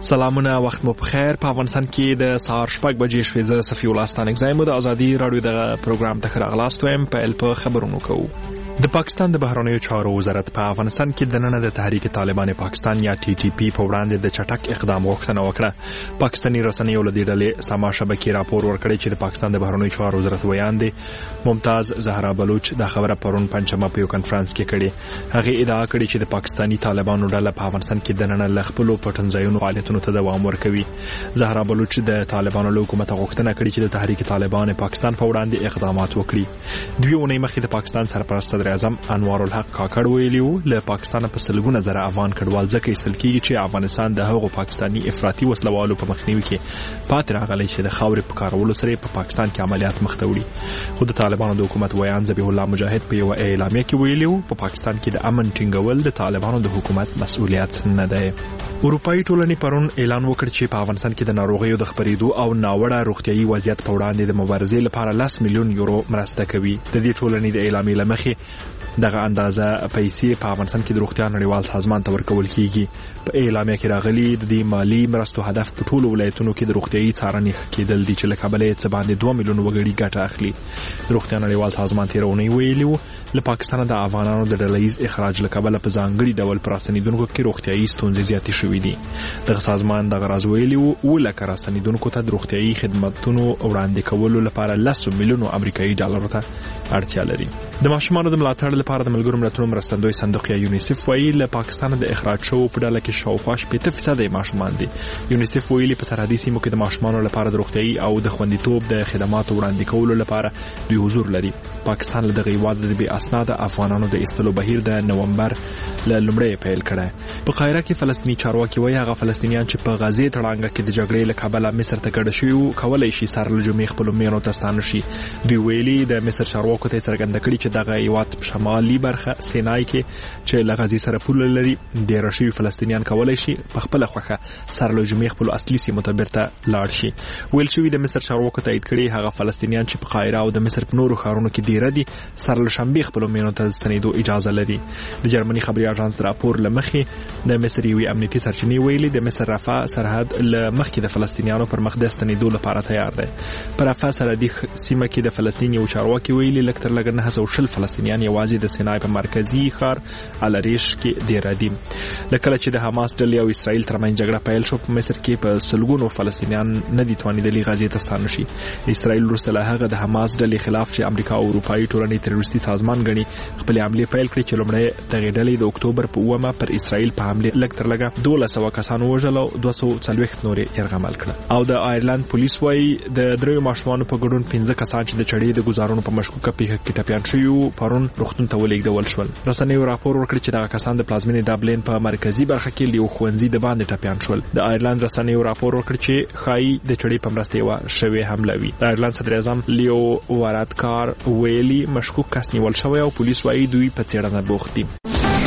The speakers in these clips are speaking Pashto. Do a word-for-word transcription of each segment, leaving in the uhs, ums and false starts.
سلامونه، وخت مو په خیر. په افغانستان کې د سهار شپږ بجې شوې. زه صفي الله ستانک زایم د ازادي رادیو د پروګرام ته راغلاست ویم. په ال په خبرونو کوو. د پاکستان د بهرنیو چارو وزارت په افغانستان کې د نن د تحریک طالبان پاکستان یا ټي ټي پی په وړاندې د چټک اقدام غوښتنه وکړه. پاکستاني رسنیو له دې ډلې سما شبکې راپور ورکړی چې د پاکستان د بهرنیو چارو وزارت ویان دی ممتاز زهرا بلوچ د خبره پرون پنځمه په یو کانفرنس کې کړي. هغه ادعا کړې چې د پاکستاني طالبانو ډله په افغانستان کې د نن له خپل پټنځایونو فعالیتونو ته دوام ورکوي. زهرا بلوچ د طالبانو له حکومت غوښتنه کړې چې د تحریک طالبان پاکستان په وړاندې اقدامات وکړي. دوی ونې مخکې د پاکستان سرپرست صدر اعظم انوار الحق کاکړ ویلیو له پاکستان په سلګونه زره افغان کډوال ځکه ایستل کیږي چې افغانستان د هغو پاکستاني افراطي وسلوالو په مخنیوي کې پاتې راغلی چې د خاورې په کارولو سره په پاکستان کې عملیات مخ ته وړي. خو د طالبانو د حکومت ویان ذبیح الله مجاهد په یو اعلامیه کې ویلیو په پاکستان کې د امن ټینګول د طالبانو د حکومت مسؤلیت نه دی. اروپאי ټولنې پرون اعلان وکړ چې په افغانستان کې د ناروغیو د خپرېدو او ناوړه روغتيایي وضعیت په وړاندې د مبارزې لپاره لس میلیون یورو مرسته کوي. د دې ټولنې د اعلامیې لمخې دغه اندازه پیسې په افغانستان کې د روغتیا نړیوال سازمان ته ورکول کیږي. په اعلامیه کې راغلي د دې مالی مرستو هدف په ټولو ولایتونو کې د روغتيایي څارنې کېدل دي چې له کابل څخه باندې دوه میلیون وګړي ګټه اخلي. د روغتیا نړیوال سازمان تیرونی ویلي وو له پاکستان د افغانانو د ډلهیز اخراج له کابل په ځانګړي ډول پراستنیدونکو کې روغتيایي ستونزې زیاتې شوې دي. دغه سازمان د غراز ویلي وو ولکه راستنیدونکو ته د روغتيایي خدماتونو وړاندې کولو لپاره لس میلیون امریکایي ډالر ته اړتیا لري. د ماشومانو د ملاتړ لپاره د ملګرو ملتونو مرستندوی صندوق یا یونیسف وایي له پاکستان د اخراج شو په ډله کې شاوخوا شپږ فیصد ماشومان دي. یونیسف ویلي په سرحدي سیمو کې د ماشومانو لپاره د روغتيایي او د خوندیتوب د خدماتو وړاندې کولو لپاره دوی حضور لري. پاکستان له دغه هیواد د بې اسناد افغانانو د ایستلو بهیر د نومبر له لومړۍ پیل کړی. په قاهره کې فلسطیني چارواکي وایي هغه فلسطینیان چې په غزې تړانګه کې د جګړې له کبله مصر ته کډه شوي وو کولای شي سر له جمعې خپلو مېنو ته ستانه شي. دوی ویلي د مصر چارواکو ته څرګنده کړي چې دغه هیواد په شمالي برخه سینای کې چې له غزې سره پوله لري ډېر شوي فلسطینیان کولای شي په خپله خوښه سر له جمعې خپلو اصلي سیمو ته بیرته لاړ شي. ویل شوي د مصر چارواکو تایید کړي هغه فلسطینیان چې په قاهره او د مصر په نورو ښارونو کې دیره دي سر له شنبې خپلو مېنو ته ستنېدو اجازه لري. د جرمني خبري اژانس د راپور له مخې د مصر یوې امنیتي سرچینې ویلي د مصر رفح سرحد له مخکې د فلسطینیانو پر مخ د ستنېدو لپاره تیار دی. په رفح سرحدي سیمه کې د فلسطین یو چارواکي ویلي لږ تر لږه نهه سوه شل فلسطینیان یوازې د سینای په مرکزي ښار الریش کې دیره دي. له کله چې د حماس ډلې او اسرائیل ترمنځ جګړه پیل شو په مصر کې په سلګونو فلسطینیان نه دي توانېدلي غزې ته ستانه شي. اسرائیل وروسته له هغه د حماس ډلې خلاف چې امریکا او اروپایي ټولنې تروریستي سازمان ګڼي خپلې حملې پیل کړې چې لومړی دغې ډلې د اکتوبر په اوومه پر اسرائیل په حملې لږ تر لږه دولس سوه کسان ووژل او دوه سوه څلوېښت نور یې یرغمل کړل. او د آیرلند پولیس وایي د دریو ماشومانو په ګډون پنځه کسان چې د چړې د ګزارونو په مشکوکه پیښه کې ټپیان شوي وو پرون روغتون ته ولېږدول شول. رسنیو راپور ورکړی چې دغه کسان د پلازمینې ډبلین په مرکزي برخه کې له یو ښوونځي د باندې ټپیان شول. د آیرلند رسنیو راپور ورکړ چې ښایي د چړې په مرسته یوه شوې حمله وي. د آیرلند صدر اعظم لیو وارادکار ویلي مشکوک کس نیول شوی او پولیس وایي دوی په څېړنه بوخت دي.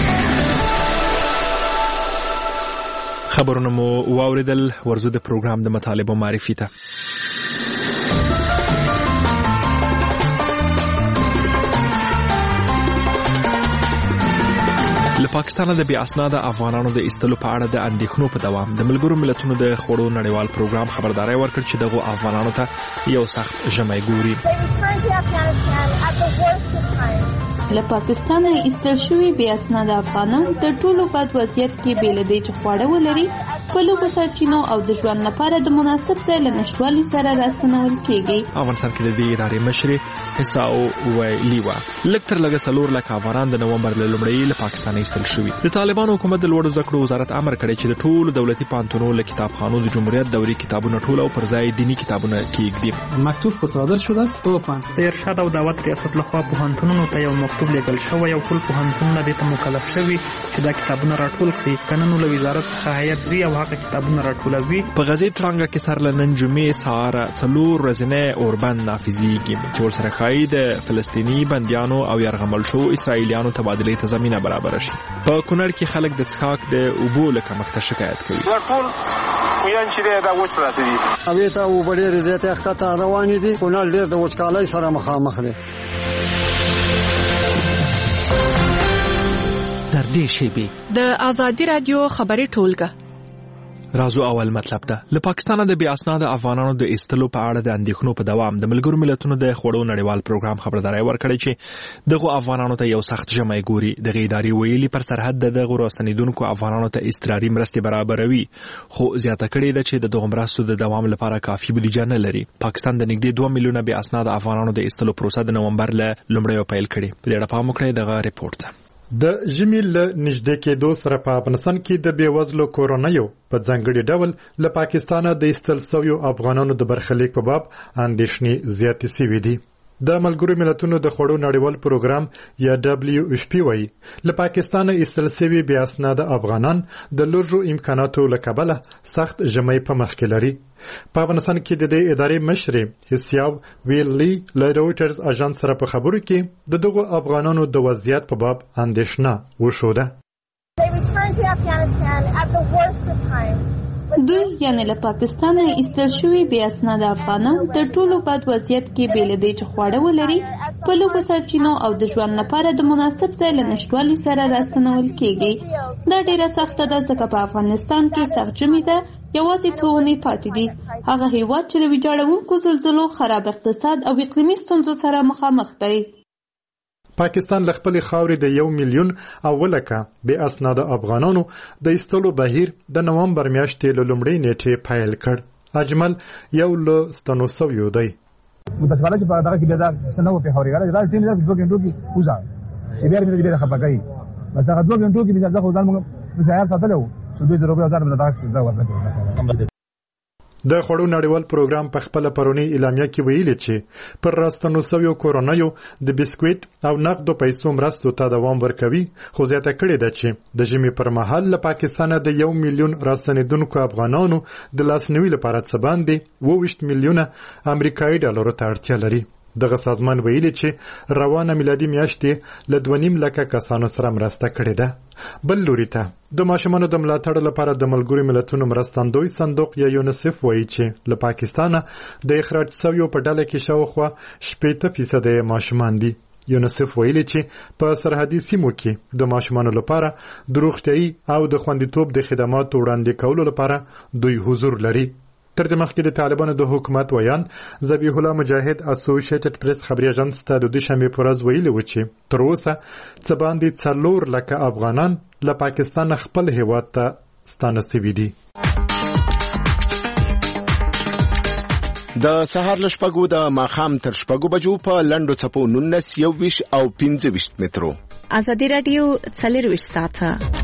خبرونه مو واوریدل. ورزو د پروګرام د مطالبو معرفي ته. له پاکستان د بې اسناده افغانانو د ایستلو په اړه د اندېښنو په دوام د ملګرو ملتونو د خوړو نړیوال پروګرام خبرداري ورکړ چې دغه افغانانو ته یو سخت ژمی ګوري. له پاکستان ایستل شوي بې اسناده افغانان تر ټولو بد وضعیت کې بې له دې چې خواړه ولري په لږو سرچینو او د ژوند لپاره د مناسب ځای له نشتوالي سره راستنول کېږي. افغانستان کې د دې ادارې مشرې حساو ویلي وه لږ تر لږه څلور لکه افغانان د نومبر له لومړۍ له پاکستانه ایستل شوي. د طالبانو حکومت د لوړو زده کړو وزارت امر کړی چې د ټولو دولتي پوهنتونونو له کتابخانو د جمهوریت دورې کتابونه ټول او پر ځای دیني کتابونه کېږدي. مکتوب خو صادر شده په پوهنتون د ارشاد او دعوت ریاست لخوا پوهنتونونو ته یو مکتوب لیږل شوی او ټول پوهنتونونه دې ته مکلف شوي چې دا کتابونه راټول کړي. که نن له وزارت څخه هیات ځي او هغه کتابونه راټولوي. په غزې تړانګه کې سر له نن جمعې سهار څلور ورځنی اوربند نافذیږي چې ورسره ښایي د فلسطیني بندیانو او یرغمل شوو اسرائیلیانو تبادلې ته زمینه برابره شي. په کونړ کې خلک د څښاک د اوبو له کمښته شکایت کوي. ټول کویان چې دا وچ پراته دي اوی ته اوبه ډېرې زیاتې ښکته روانې دي. کونړ ډېر د وچکالۍ سره مخامخ دی. تر دې شیبې د ازادي رادیو خبري ټولګه راځو اول مطلب ته. له پاکستانه د بې اسناده افغانانو د ایستلو په اړه د اندېښنو په دوام د ملګرو ملتونو د خوړو نړیوال پروګرام خبرداری ورکړی چې دغه افغانانو ته یو سخت ژمی ګوري. دغه ادارې ویلي پر سرحد د دغه راستنیدونکو افغانانو ته اضطراري مرستې برابروي، خو زیاته کړې ده چې د دغه مرستو د دوام لپاره کافي بودیجه نه لري. پاکستان د نږدې دوه میلیونه بې اسناده افغانانو د ایستلو پروسه د نومبر له لومړیو پیل کړې. په دې اړه پام وکړئ دغه ریپورت ته. د ژمي له نږدې کېدو سره په افغانستان کې د بېوزلو کورنیو په ځانګړي ډول له پاکستانه د ایستل شویو افغانانو د برخلیک په باب اندېښنې زیاتې شوې دي. د ملګرو ملتونو د خوړو نړیوال پروګرام یا دبليو ایف پی وایي له پاکستانه ایستل شوي بې اسناده افغانان د لږو امکاناتو له کبله سخت ژمی په مخ کې لري. په افغانستان کې د دې ادارې مشرې حساب ویلي له رویټرز اژانس سره په خبرو کې د دغو افغانانو د وضعیت په باب اندېښنه وښوده. دوی یعنی له پاکستانه ایستل شوي بې اسناده افغانان تر ټولو بد وضعیت کې بې له دې چې خواړه ولري په لږو سرچینو او د ژوند لپاره د مناسب ځای له نشتوالي سره راستنول کېږي. دا ډیره سخته ده ځکه په افغانستان کې سخت ژمی ده، یوازې څو اونۍ پاتې دي. هغه هیواد چې له ویجاړونکو زلزلو، خراب اقتصاد او اقلیمي ستونزو سره مخامخ دی. پاکستان له خپلې خاورې د یو میلیون او ولکه بې اسناده افغانانو د ایستلو بهیر د نومبر میاشتې له لومړۍ نیټې پیل کړ. اجمل یو له ستنو سویو دی. متاسفانه چې په دغه کې بیا دا څه نه وو پېښوري ګړی دا ټیم دا دوه غنټو کې وځه چې بیا مې دې خپه کوي. بس هغه دوه غنټو کې بیا ځکه ځان موږ د سهار ساتلو چې دوه زره هزار مله دا څه ورته. د خوړو نړیوال پروګرام په خپل پرونی اعلامیه کې ویلي چې پر راستنو سویو کورنیو د بسکویټ او نقدو پیسو مرستو ته دوام ورکوي، خو زیاته کړې ده چې د ژمي پر مهال له پاکستانه د یو میلیون راستنیدونکو افغانانو د لاسنیوي لپاره څه باندې اوه ویشت میلیونه امریکایي ډالرو ته اړتیا لري. دغه سازمان ویلي چې روانه میلادي میاشتې له دوه نیم لکه کسانو سره مرسته کړې ده. بل لوري ته د ماشومانو د ملاتړ لپاره د ملګرو ملتونو مرستندوی صندوق یا یونیسف وایي چې له پاکستانه د اخراج شویو په ډله کې شاوخوا شپېته فیصده ماشومان دي. یونیسف ویلي چې په سرحدي سیمو کې د ماشومانو لپاره د روغتیايي او د خوندیتوب د خدماتو وړاندې کولو لپاره دوی حضور لري. تر دې مخکې د طالبانو د حکومت ویان ذبیح الله مجاهد اسوسییټډ پریس خبري اژانس ته د دوشنبه په ورځ ویلي و چې تر اوسه څه باندې څلور لکه افغانان له پاکستان خپل هیواد ته ستانه شوي دي. د سهار له شپږو د ماښام تر شپږو بجو په لنډو څپو نولس، یوویشت او پنځه ویشت مترو. ازادي راډیو څلرویشت ساعته.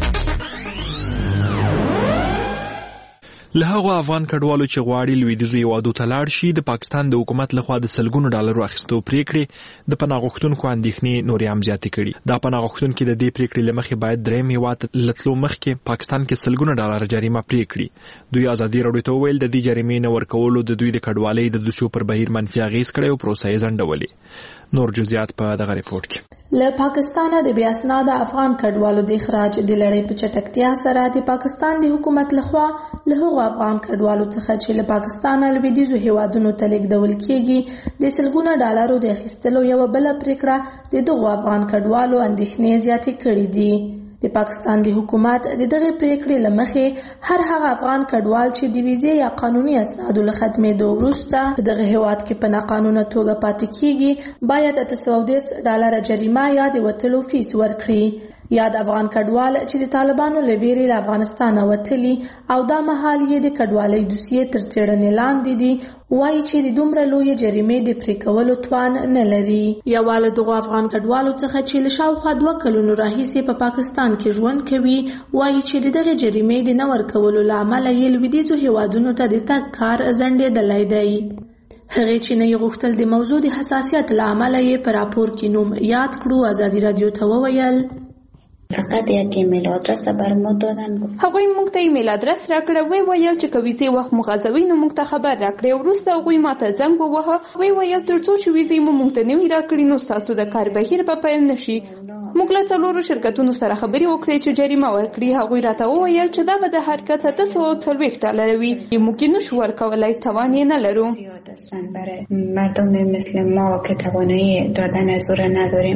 له هغو افغان کډوالو چې غواړي لویدیځو هیوادو ته لاړ شي د پاکستان د حکومت لخوا د سلګونو ډالرو اخیستو پریکړې د پناه غوښتونکو اندېښنې نورې هم زیاتې کړي. دا پناه غوښتونکي د دې پریکړې له مخې باید درېیم هیواد له تلو مخکې پاکستان کې سلګونه ډالر جریمه پرې کړي. دوی ازادي راډیو ته وویل د دې جریمې نه ورکولو د دوی د کډوالۍ د دوسیو پر بهیر منفي اغېز کړی او پروسه یې ځنډولې. نور جزئیات په دغه ریپورت کې. له پاکستانه د بې اسناده افغان کډوالو د اخراج د لړۍ په چټکتیا سره د پاکستان د حکومت لخوا له هغو افغان کډوالو څخه چې له پاکستانه لویدیځو هیوادونو ته لیږدول کېږي د سلګونه ډالرو د اخیستلو یوه بله پریکړه د دغو افغان کډوالو اندېښنې زیاتې کړې دي. د پاکستان د حکومت د دغه پریکړې له مخې هر هغه افغان کډوال چې د ویزې یا قانوني اسنادو له ختمېدو وروسته په دغه هیواد کې په ناقانونه توګه پاتې کېږي باید اته سوه او دېرش ډالره جریمه یا د وتلو فیس ورکړي. یا د افغان کډوال چې د طالبانو له ویرې له افغانستانه وتلي او دا مهال یې د کډوالۍ دوسیې تر څېړنې لاندې دي وایي چې د دومره لویې جریمې د پرې کولو توان نه لري. یوه له دغو افغان کډوالو څخه چې له شاوخوا دوه کلونو راهیسې په پاکستان کې ژوند کوي وایي چې د دغې جریمې د نه ورکولو له امله یې لویدیځو هیوادونو ته د تګ کار ځنډېدلی دی. هغې چې نه یې غوښتل د موضوع د حساسیت له امله یې په راپور کې نوم یاد کړو. ازادي راډیو ته وویل فقط یک ایمیل آدرس بر ما دادن. هغوی موږ ته ایمیل آدرس راکړه، وی ویل چې که ویزې وخت مو غځوي نو موږ ته خبر راکړئ. وروسته هغوی ما ته زنګ ووهه، وی ویل تر څو چې ویزې مو موږ ته نه وي راکړي نو ستاسو د کار بهیر به پیل نه شي. موږ له څلورو شرکتونو سره خبرې وکړې چې جریمه ورکړي. هغوی راته وویل چې دا به د حرکت اته سوه او څلوېښت ډالره وي، موږ یې نشو ورکولی، توان یې نه لرو. برای مردم مثل ما که توانایی دادن از او را نداریم.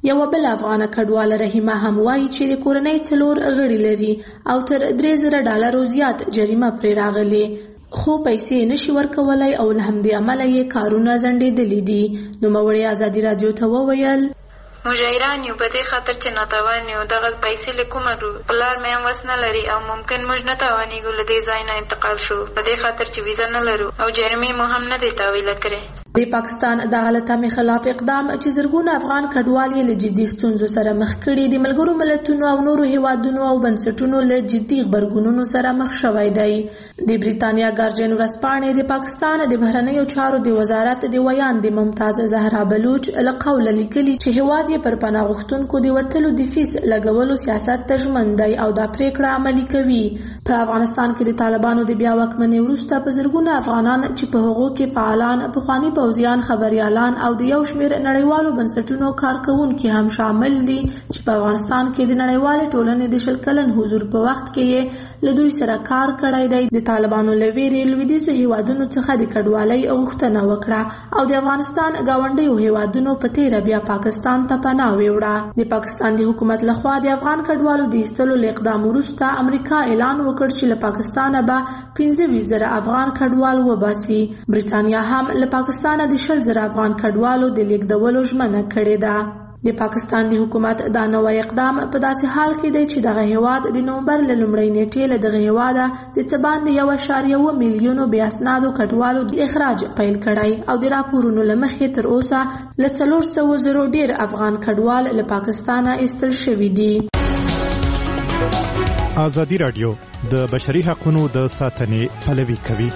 یوه بل افغانه کډواله رحیمه هم وایي چې د کورنۍ څلور غړي لري او تر درې زره ډالرو زیات جریمه پرې راغلې، خو پیسې نشي ورکولای او له همدې امله یې کارونه ځنډېدلي دي. نوموړې ازادي راډیو ته وویل مجاهران یو په دې خاطر چې ناتوان یو دغه پیسې له کومه کړو، پلار مې هم وس نه لري او ممکن موږ نه توانېږو له دې ځای نه انتقال شو په دې خاطر چې ویزه نه لرو او جرمې مو هم نه دی تاویله کړې. د پاکستان د غلطامې خلاف اقدام چې زرګونه افغان کډوال یې له جدي ستونزو سره مخ کړي، د ملګرو ملتونو او نورو هیوادونو او بنسټونو له جدي غبرګونونو سره مخ شوی دی. د بریتانیا ګارډین ورځپاڼې د پاکستان د بهرنیو چارو د وزارت د ویاندې ممتاز زهرا بلوچ له قوله لیکلي چې هیواد پر پناه غوښتونکو د وتلو د فیس لګولو سیاست ته ژمن دی او دا پریکړه عملي کوي. په افغانستان کې د طالبانو د بیا واکمنۍ وروسته په زرګونه افغانان چې په هغو کې فعالان، پخواني پوځیان، خبریالان او د یو شمېر نړیوالو بنسټونو کارکوونکي هم شامل دي چې په افغانستان کې د نړیوالې ټولنې د شل کلن حضور په وخت کې یې له دوی سره کار کړی دی. د طالبانو له ویرې لویدیځو هیوادونو څخه د کډوالۍ غوښتنه وکړه او د افغانستان ګاونډیو هیوادونو په تیره بیا پاکستان ته پناه ویوړه. د پاکستان د حکومت لخوا د افغان کډوالو د ایستلو له اقدام وروسته امریکا اعلان وکړ چې له پاکستانه به پنځه ویشت زره افغان کډوال وباسي. بریتانیا هم له پاکستانه د شل زره افغان کډوالو د لیږدولو ژمنه کړې ده. د پاکستان د حکومت دا نوی اقدام په داسې حال کې دی چې دغه هیواد د نومبر له لومړۍ نیټې له دغه هیواده د څه باندې یو اعشاریه اوه میلیونو بې اسنادو کډوالو د اخراج پیل کړی او د راپورونو له مخې تر اوسه له څلور سوو زرو ډېر افغان کډوال له پاکستانه ایستل شوي دي. ازادي راډیو د بشري حقوقو د ساتنې پلوي کوي.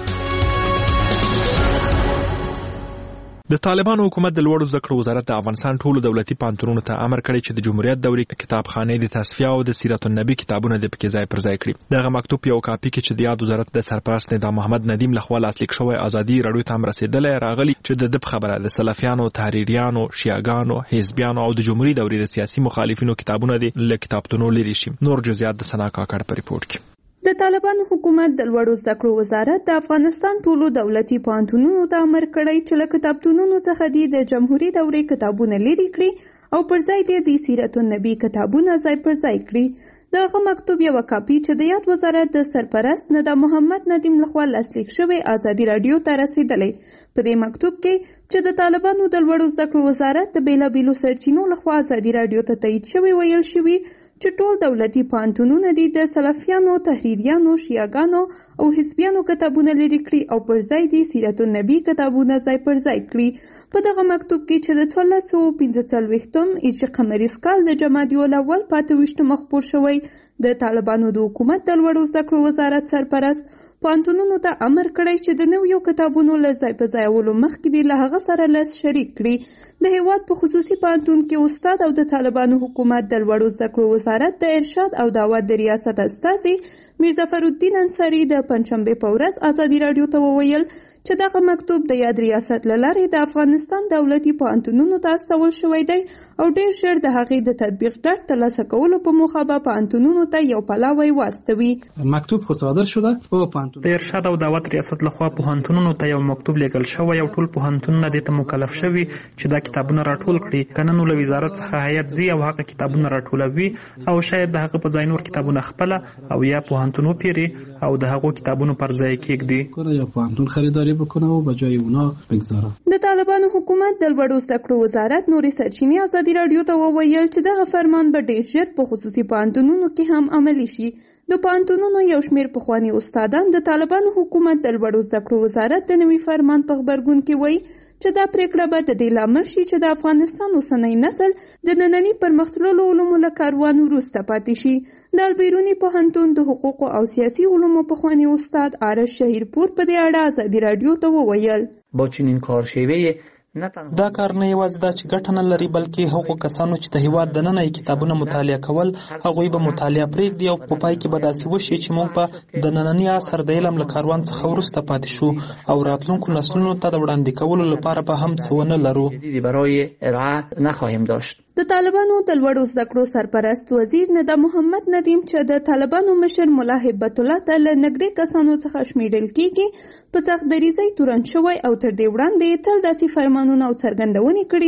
د طالبانو حکومت د لوړو زده کړو وزارت د افغانستان ټولو دولتي پوهنتونونو ته امر کړی چې د جمهوریت دورې کتابخانې د تصفیه او د سیرت النبی کتابونه د پکې ځای پر ځای کړي. دغه مکتوب یو کاپي کې چې د یاد وزارت د سرپرست نظام محمد ندیم لخوا لاسلیک شوی ازادي راډیو ته هم رسیدلی راغلی چې د دب خبره د سلفیانو، تحریریانو، شیعاګانو، حزبیانو او د جمهوریت دورې د سیاسي مخالفینو کتابونه دي له کتابتونو لري شي. نور جزئیات د سنا کاکړ په ریپورت کې. د طالبانو حکومت د لوړو زده کړو وزارت د افغانستان ټولو دولتي پوهنتونونو ته امر کړی چې له کتابتونونو څخه دي د جمهوریت دورې کتابونه لري کړي او پر ځای دې د سیرت النبی کتابونه ځای پر ځای کړي. دغه مکتوب یو کاپي چې د یاد وزارت د سرپرست نظام محمد ندیم لخوا لاسلیک شوی ازادي راډیو ته رسیدلی. په دې مکتوب کې چې د طالبانو د لوړو زده کړو وزارت د بیلابیلو سرچینو لخوا ازادي راډیو ته تایید شوی ویل شوی چې ټول دولتي پوهنتونونه دي د سلفیانو، تحریریانو، شیعاګانو او حزبیانو کتابونه لري کړي او پر ځای دي سیرت النبی کتابونه ځای پر ځای کړي. په دغه مکتوب کې چې د څوارلس سوه پنځه څلوېښتم هجري قمریز کال د جمادی الاول په اته ویشتمه خپور شوی، د طالبانو د حکومت د لوړو زده کړو وزارت سرپرست پوهنتونونو ته امر کړی چې د نویو کتابونو له ځای په ځایولو مخکې دې له هغه سره لاس شریک کړي. د هیواد په خصوصي پوهنتون کې استاد او د طالبانو حکومت د لوړو زده کړو وزارت د ارشاد او دعوت د ریاست استازي میرظفر الدین انصاري د پنجشنبې په ورځ ازادي راډیو ته وویل چې دغه مکتوب د یاد ریاست له لارې د افغانستان دولتي پوهنتونونو ته استول شوی دی او ډېر ژر د هغې د تطبیق ډاډ ترلاسه کولو په موخه به پوهنتونونو ته یو پلاوی واستوي. مکتوب خو صادر شده او پوهنتون د ارشاد او دعوت ریاست لخوا پوهنتونونو ته یو مکتوب لیږل شوی او ټول پوهنتونونه دې ته مکلف شوي چې دا کتابونه راټول کړي. که نه نو له وزارت څخه هیات ځي او هغه کتابونه راټولوي او شاید د هغه په ځای نور کتابونه خپله او یا پوهنتون وپیري او د هغو کتابونو پر ځای کېږدي یا پوهنتون خریداري بکنه و به جای اونا بگذاره. د طالبانو حکومت د لوړو زده کړو وزارت نورې سرچینې ازادي راډیو ته وویل چې دغه فرمان به ډېر ژر په خصوصي پوهنتونونو کې هم عملي شي. د پوهنتونونو یو شمېر پخواني استادان د طالبانو حکومت د لوړو زده کړو وزارت د نوي فرمان په غبرګون کې وایي چې دا پریکړه به د دې لامل شي چې د افغانستان اوسنی نسل د ننني پرمختللو علومو له کاروان وروسته پاتې شي. د البیروني پوهنتون د حقوقو او سیاسي علومو پخواني استاد آرش شهیرپور په دې اړه ازادي راډیو ته وویل با چنین کارشیوه دا کار نه یوازې دا چې ګټه نه لري بلکې هغو کسانو چې د هیواد دننه یې کتابونه مطالعه کول هغوی به مطالعه پرېږدي او په پای کې به داسې وشي چې موږ به د ننني عصر د علم له کاروان څخه وروسته پاتې شو او راتلونکو نسلونو ته د وړاندې کولو لپاره به هم څه ونه لرو. برای ارائه نخواهیم داشت. د طالبانو د لوړو زده کړو سرپرست وزیر نظام محمد ندیم چې د طالبانو مشر ملا هبت الله ته له نږدې کسانو څخه شمیرل کېږي په سخت دریځۍ تورن شوی او تر دې وړاندې تل داسې فرمانونه او څرګندونې کړې دي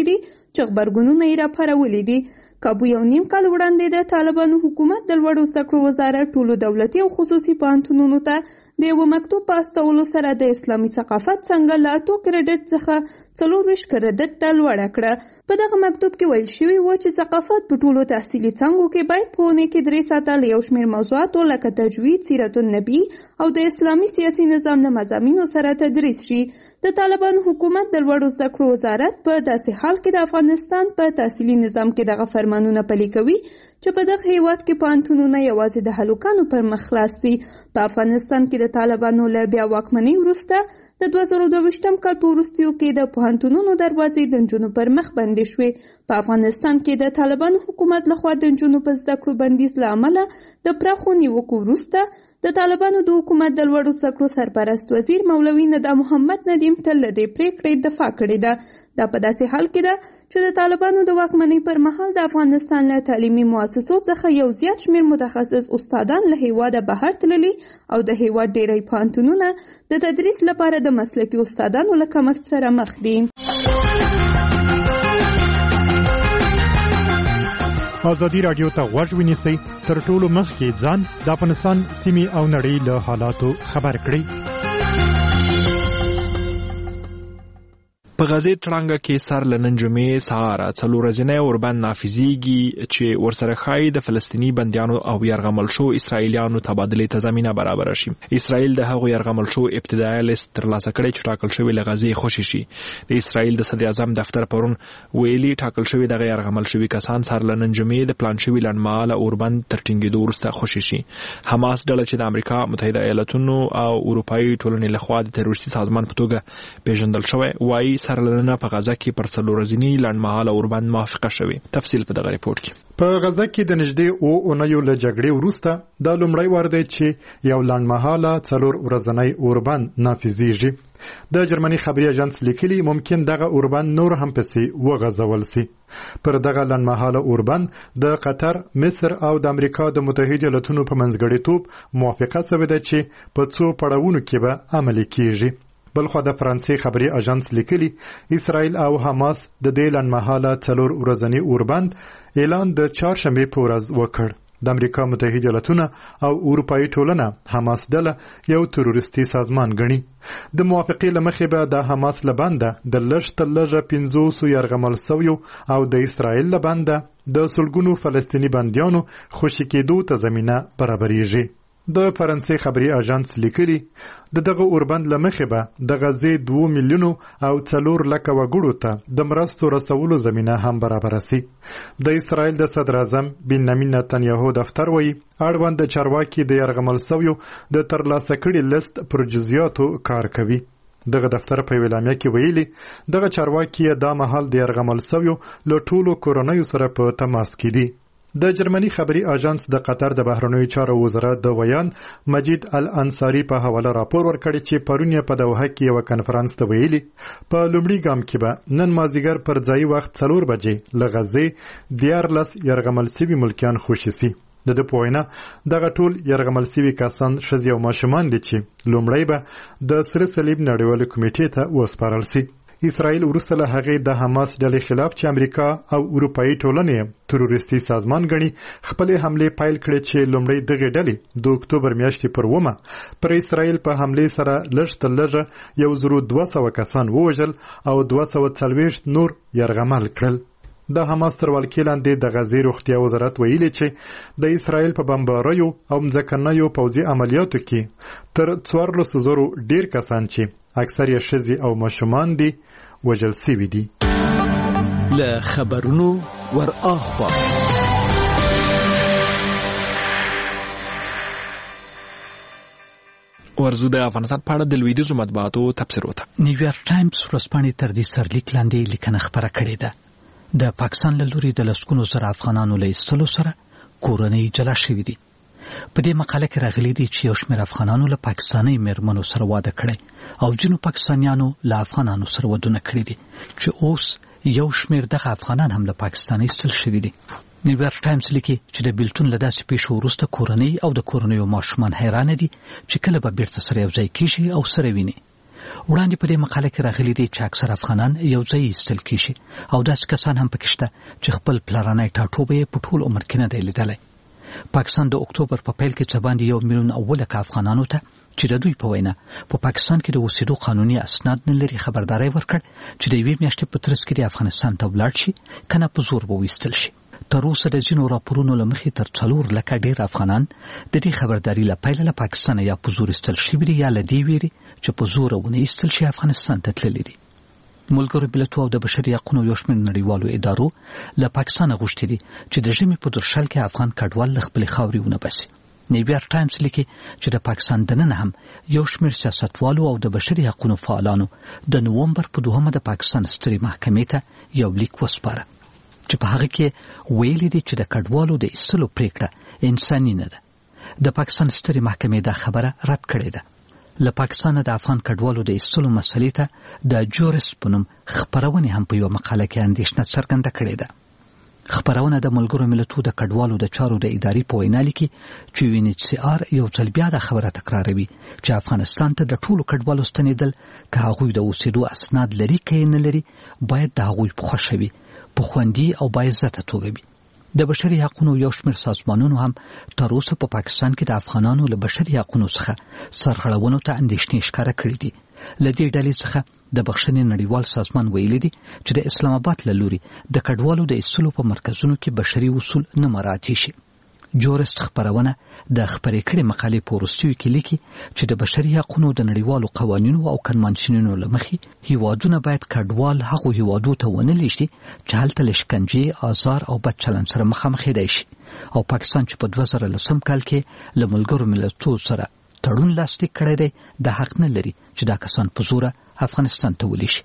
چې غبرګونونه یې راپارولي دي. کابو یو نیم کال وړاندې د طالبانو حکومت د لوړو زده کړو وزارت ټولو دولتي او خصوصي پوهنتونونو ته د یوه مکتوب په استولو سره د اسلامي ثقافت څنګه له اتو کریډټ څخه څلورویشت کریډټ ته لوړه کړه. په دغه مکتوب کې ویل شوي و چې ثقافت په ټولو تحصیلي څانګو کې باید په اونۍ کې درې ساعته له یو شمېر موضوعاتو لکه تجوید، سیرت النبي او د اسلامي سیاسي نظام له مضامینو سره تدریس شي. د طالبانو حکومت د لوړو زده کړو وزارت په داسې حال کې د افغانستان په تحصیلي نظام کې دغه فرمانونه پلي کوي چې په دغه هیواد کې پوهنتونونه یوازې د هلکانو پر مخ خلاص دي. په افغانستان کې د طالبانو له بیا واکمنۍ وروسته د دوه زره دوه ویشتم کال په وروستیو کې د پوهنتونونو دروازې د نجونو پر مخ بندې شوې. په افغانستان کې د طالبانو حکومت لخوا د نجونو په زده کړو بندیز له امله د پراخو نیوکو وروسته د طالبانو د حکومت د لوړو زده کړو سرپرست وزیر مولوي ندا محمد ندیم تل له دې پریکړې دفاع کړې ده. دا په داسې حال کې ده چې د طالبانو د واکمنۍ پر مهال د افغانستان له تعلیمي مؤسسو څخه یو زیات شمېر متخصص استادان له هیواده بهر تللي او د هیواد ډېری پوهنتونونه د تدریس لپاره د مسلکي استادانو له کمښت سره مخ دي. ازادي راډیو ته غوږ ونیسئ، تر ټولو مخکې ځان د افغانستان سیمې او نړۍ له حالاتو خبر کړئ. په غزې تړانګه کې سر له نن جمعې سهاره څلور ورځنی اوربند نافذیږي چې ورسره ښایي د فلسطیني بندیانو او یرغمل شو اسرائیلیانو تبادلې ته زمینه برابره شي. اسرائیل د هغو یرغمل شو ابتدایي لیست ترلاسه کړی چې ټاکل شوی له غزې خوشي شي. د اسرائیل د صدر اعظم دفتر پرون ویلي ټاکل شوی دغه یرغمل شوي کسان سر له نن جمعې د پلان شوي لنډمهاله اوربند تر ټینګېدو وروسته خوشي شي. حماس ډله چې د امریکا متحده ایالاتونو او اروپایي ټولنې لخوا د تروریستي سازمان په توګه پیژندل شوی وایي سر لرنه په غزه کې پر څلور ورځنی لنډمهاله اوربند موافقه شوې. تفصیل په دغه ریپورت کې. په غزه کې د نږدې او اونیو له جګړې وروسته دا لومړی وار دی چې یو لنډمهاله څلور ورځنی اوربند نافذیږي. د جرمني خبري اژانس لیکلي ممکن دغه اوربند نور هم پسې وغځول سي. پر دغه لنډمهاله اوربند د قطر، مصر او د امریکا د متحده ایالاتونو په منځګړیتوب موافقه شوې ده چې په څو پړاوونو کې به عملي کیږي. بلخو د فرانسې خبري اژانس لیکلي اسرائیل او حماس د دې لنډمهاله څلور ورځنی اوربند اعلان د چهارشنبې په ورځ وکړ. د امریکا متحده ایالاتونه او اروپایي ټولنه حماس ډله یو تروریستي سازمان ګڼي. د موافقې له مخې به د حماس له بنده د لږ تر لږه پنځوسو یرغمل سویو او د اسرائیل له بنده د سلګونو فلسطیني بندیانو خوشي کېدو ته زمینه برابرېږي. د فرانسې خبري اژانس لیکلي د دغه اوربند له مخې به د غزې دوه میلیونو او څلور لکه وګړو ته د مرستو رسولو زمینه هم برابره سي. د اسرائیل د صدر اعظم بنیامین نتنیاهو دفتر وایي اړوند چارواکي د یرغمل سویو د ترلاسه کړي لیست پر جزئیاتو کار کوي. دغه دفتر په اعلامیه کې ویلي دغه چارواکي دا مهال د یرغمل سویو له ټولو کورنیو سره په تماس کې دي. د جرمني خبري اژانس د قطر د بهرنیو چارو وزارت د ویان مجید الانصاری په حواله راپور ورکړی چې پرون په دوحه کې یو کنفرانس ته ویلي په لومړي ګام کې به نن مازیګر پر ځای وخت څلور بجې له غزې دیارلس یرغمل سوي ملکیان خوشي سي. د د پوینه دغه ټول یرغمل سوي کسان ښځې او ماشومان دي چې لومړی به د سره صلیب نړیوال کمیټې ته وسپارل سي. اسرائیل وروسته له هغې د حماس ډلې خلاف چې امریکا او اروپایي ټولنې تروریستي سازمان ګڼي خپلې حملې پیل کړې چې لومړی دغې ډلې د اکتوبر میاشتې پر اوومه پر اسرائیل په حملې سره لږ تر لږه یو زرو دوه سوه کسان ووژل او دوه سوه څلوېښت نور یرغمل کړل. د حماس تر ولکې لاندې د غزې روغتیا وزارت ویلي چې د اسرائیل په بمباریو او مځکنیو پوځي عملیاتو کې تر څوارلسو زرو ډیر کسان چې اکثر یې ښځې او ماشومان دي وژل سوي دي. له خبرونو ور اخوا ورزو د افغانستان په اړه د لویدیځو مطبوعاتو تبصرو ته. نیویارک ټایمز ورځپاڼې تر دې سرلیک لاندې لیکنه خپره کړې ده. د پاکستان له لوري د لسګونو زره افغانانو له ایستلو سره کورنۍ جلا شوي دي. په دې مقاله کې راغلي دي چې یو شمېر افغانانو له پاکستاني میرمنو سره واده کړی او ځینو پاکستانیانو له افغانانو سره ودونه کړي دي چې اوس یو شمېر دغه افغانان هم له پاکستان ایستل شوي دي. نیویارک ټایمز لیکي چې د بیلتون له داسې پیښو وروسته کورنۍ او د کورنیو ماشومان حیرانه دي چې کله به بیرته سره یو ځای کېږي او سره ویني. وړاندې په دې مقاله کې راغلي دي چې اکثر افغانان یو ځای ایستل کیږي او داسې کسان هم پکې شته چې خپل پلرنی ټاټوبی په ټول عمر کې نه دی لیدلی. پاکستان د اکتوبر په پیل کې څه باندې یو میلیون او لک افغانانو ته چې د دوی په وینا په پا پاکستان کې د اوسېدو قانوني اسناد نه لري خبرداري ورکړ چې د یوې میاشتې په ترڅ کې د افغانستان ته ولاړ شي کنه په زور به وایستل شي. تر اوسه د ځینو راپورونو له مخې تر څلور لکه ډېر افغانان د دې خبرداري له پیله له پاکستان یا په زور ایستل شوي دي یا له دې ویرې چې په زور ونه ایستل شي افغانستان ته تللي دي. ملګرو ملتونو او د بشري حقوقو یو شمېر نړیوالو ادارو له پاکستان غوښتي دي چې د ژمي په درشل کې افغان کډوال له خپلې خاورې ونه باسي. نیویارک ټایمز لیکي چې د پاکستان دننه هم یو شمېر سیاستوالو او د بشري حقوقو فعالانو د نومبر په دوهمه د پاکستان سترې محکمې ته یو لیک وسپاره چې په هغه کې ویلي دي چې د کډوالو د ایستلو پریکړه انساني نه ده. د پاکستان سترې محکمې دا خبره رد کړې ده. له پاکستان د افغان کډوالو د ایستلو مسلې ته د جورس په نوم خبرونه هم په یو مقاله کې اندېښنه څرګنده کړې ده. خبرونه د ملګرو ملتونو د کډوالو د چارو د ادارې په وینا لیکي چې یو ان ایچ سی آر یو ځل بیا د خبره تکراروي چې افغانستان ته د ټولو کډوالو ستنېدل که هغوی د اوسېدو اسناد لري که نه لري باید د هغوی په خوښه وي، په خوندي او باعزته توګه وي. د بشري حقوقو یو شمېر سازمانونو هم تر اوسه په پاکستان کې د افغانانو له بشري حقوقو څخه سرغړونو ته اندېښنې ښکاره کړې دي. له دې ډلې څخه د بخښنې نړیوال سازمان ویلي دي چې د اسلام آباد له لوري د کډوالو د ایستلو په مرکزونو کې بشري اصول نه مراعات شي. جورست خبرونه د خبرې کړې مقالې په وروستیو کې لیکي چې د بشري حقوقو د نړیوالو قوانینو او کنوانسیونونو له مخې هیوادونه باید کډوال هغو هیوادو ته ونه لیږدي چې هلته له شکنجې، آزار او بد چلند سره مخامخ دی شي. او پاکستان چې په دوه زره لسم کال کې له ملګرو ملتونو سره تړون لاسلیک کړی دی د حق نه لري چې دا کسان په زوره افغانستان ته ولیږي.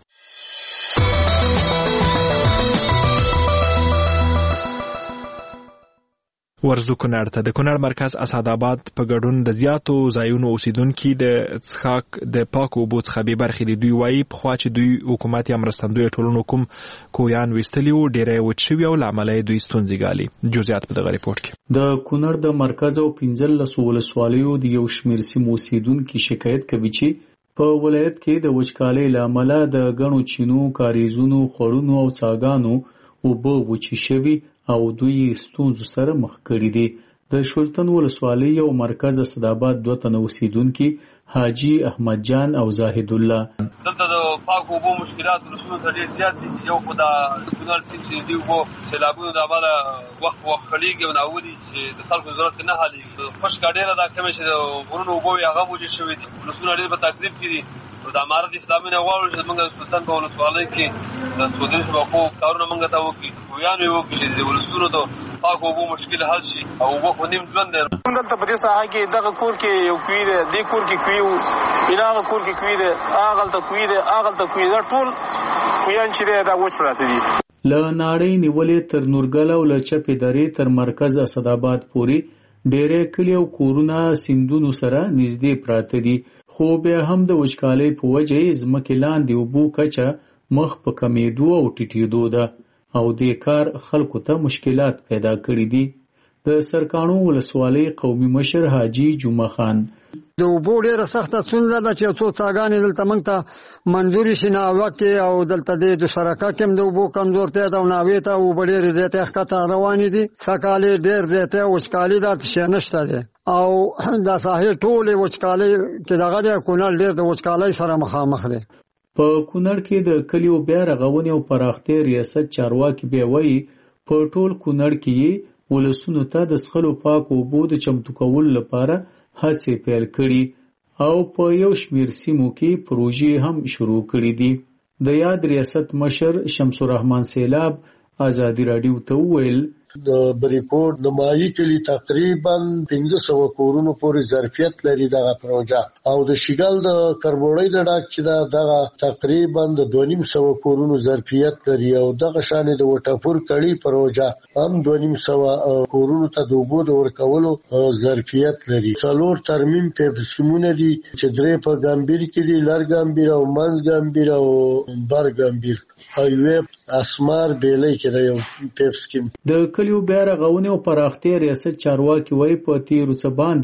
ورزو کونړ ته د کونړ مرکز اسعدآباد په ګډون د زیاتو ځایونو اوسیدونکو د څښاک د پاکو اوبو څخه بې برخې دي. دوی وایي پخوا چې دوی حکومت یا مرستندویه ټولنو کوم کویان ویستلي وو ډېری وچ شوي او له امله دوی ستونزې ګالي. جزئیات په دغه ریپورټ کې. د کونړ د مرکز او پنځلسو ولسوالیو د یو شمېر سیمو اوسیدونکي شکایت کوي چې په ولایت کې د وچکالۍ له امله د ګڼو چینو، کاریزونو، خړونو او څاګانو اوبه وچې شوي او دوی ستونزو سره مخ کړي دي. د شولتن ولسوالۍ یو مرکز اسعدآباد دوه تنه اوسیدونکي حاجی احمد جان او زاهد الله دلته د پاکو اوبو مشکلات رسونو ته ډېر زیات دي. یو خو دا کونړ سیند چې دي اوبه سیلابونو د امله وخت په وخت خړېږي او ناولي چې د خلکو ضرورت نه حلېږي. خشکه ډېره دا کمې چې د غرونو اوبه وي هغه وچې شوي دي. رسونه ډېر په تکلیف کې دي. د امارت اسلامي نه غواړو چې موږ د سلطان په ولسوالۍ کې د سودري شبکو کارونه موږ ته وکړي، کویان یې وکړي چې د ولسونو د پاکو اوبو مشکل حل شي او اوبه خو نیم ژوند دی. دلته په دې ساحه کې دغه کور کې یو کوی دی، دې کور کې کوی و، هغه کور کې کوی دی، هغلته کوی دی، هغلته کوی دی، ټول کویان چې دی دا وچ پراته دي. له ناړۍ نیولې تر نورګل او له چپې درې تر مرکز اسعدآباد پورې ډېری کلي او کورونه سیندونو سره نږدې پراته دي، خو بیا هم د وچکالۍ په وجه یې ځمکې لاندې اوبو کچه مخ په کمیدو او ټیټېدو ده او دې کار خلکو ته مشکلات پیدا کړي دي. د سرکاڼو ولسوالۍ قومي مشر حاجی جمعه خان د اوبو ډېره سخته ستونزه ده چې څو څاګانې دلته موږ ته منظورې شي ناوه کې او دلته د دوسرکه کې هم د اوبو کمزورتیا ده او ناوې ته اوبه ډېرې زیاتې ښکته روانې دي. سږکال یې ډېر زیاتې وچکالي ده، شی نشته دی او دا ساحل ټولې وچکالۍ کې دغه دی. کونړ ډېر د وچکالۍ سره مخامخ دی. په کونړ کې د کلیو بیا رغونې او پراختیا ریاست چارواکي بیا وایي په ټول کونړ کې ولسونو ته د څښلو پاکو اوبو د چمتو کولو لپاره هڅې پیل کړي او په یو شمېر سیمو کې پروژې هم شروع کړي دي. د یاد ریاست مشر شمس الرحمن سیلاب ازادي راډیو ته وویل د بریپورټ د مایي کلی تقریبا پنځه سوه کورونو پورې ظرفیت لري دغه پروژه او د شیګل د کربوړی د ډاک چې دا دغه تقریبا د دوه نیم سوه کورونو ظرفیت لري او دغه شانې د وټاپور کړي پروژه هم دوه نیم سوه کورونو ته د اوبو د ورکولو ظرفیت لري. څلور ترمیم پیپ سکیمونه دي چې درې په ګامبیر کې دي، لر ګامبیر او منځ ګامبیر او بر ګامبیر او یو اسمار بیلې کې د یو پیپ سکیم. د کلیو بیا رغونې او پراختیا ریاست چارواکي وایي په تیرو څه باندې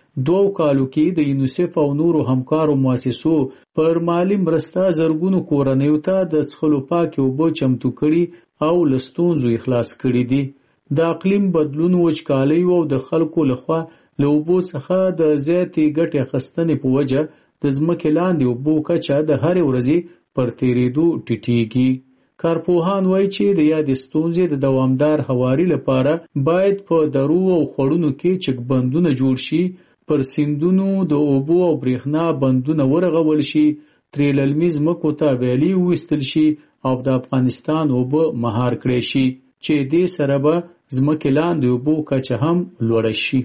دوو کالو کې د یونیسف او نورو همکارو مؤسسو پر مالی مرسته زرګونو کورنیو ته د څښلو پاکې اوبه چمتو کړي او له ستونزو خلاص کړي دي. د اقلیم بدلون، وچکالۍ او د خلکو لخوا له اوبو څخه د زیاتې ګټې اخیستنې په وجه د ځمکې لاندې اوبو کچه د هرې ورځې پر تېرېدو ټیټېږي. کارپوهان وایي چې د یادې ستونزې د دوامدار هواري لپاره باید په درو او خوړونو کې چک بندونه جوړ شي، پر سیندونو د اوبو او برېښنا بندونه ورغول شي، ترې للمي ځمکو ته ویالې وویستل شي او د افغانستان اوبه مهار کړی شي چې دې سره به ځمکې لاندې اوبو کچه هم لوړه شي.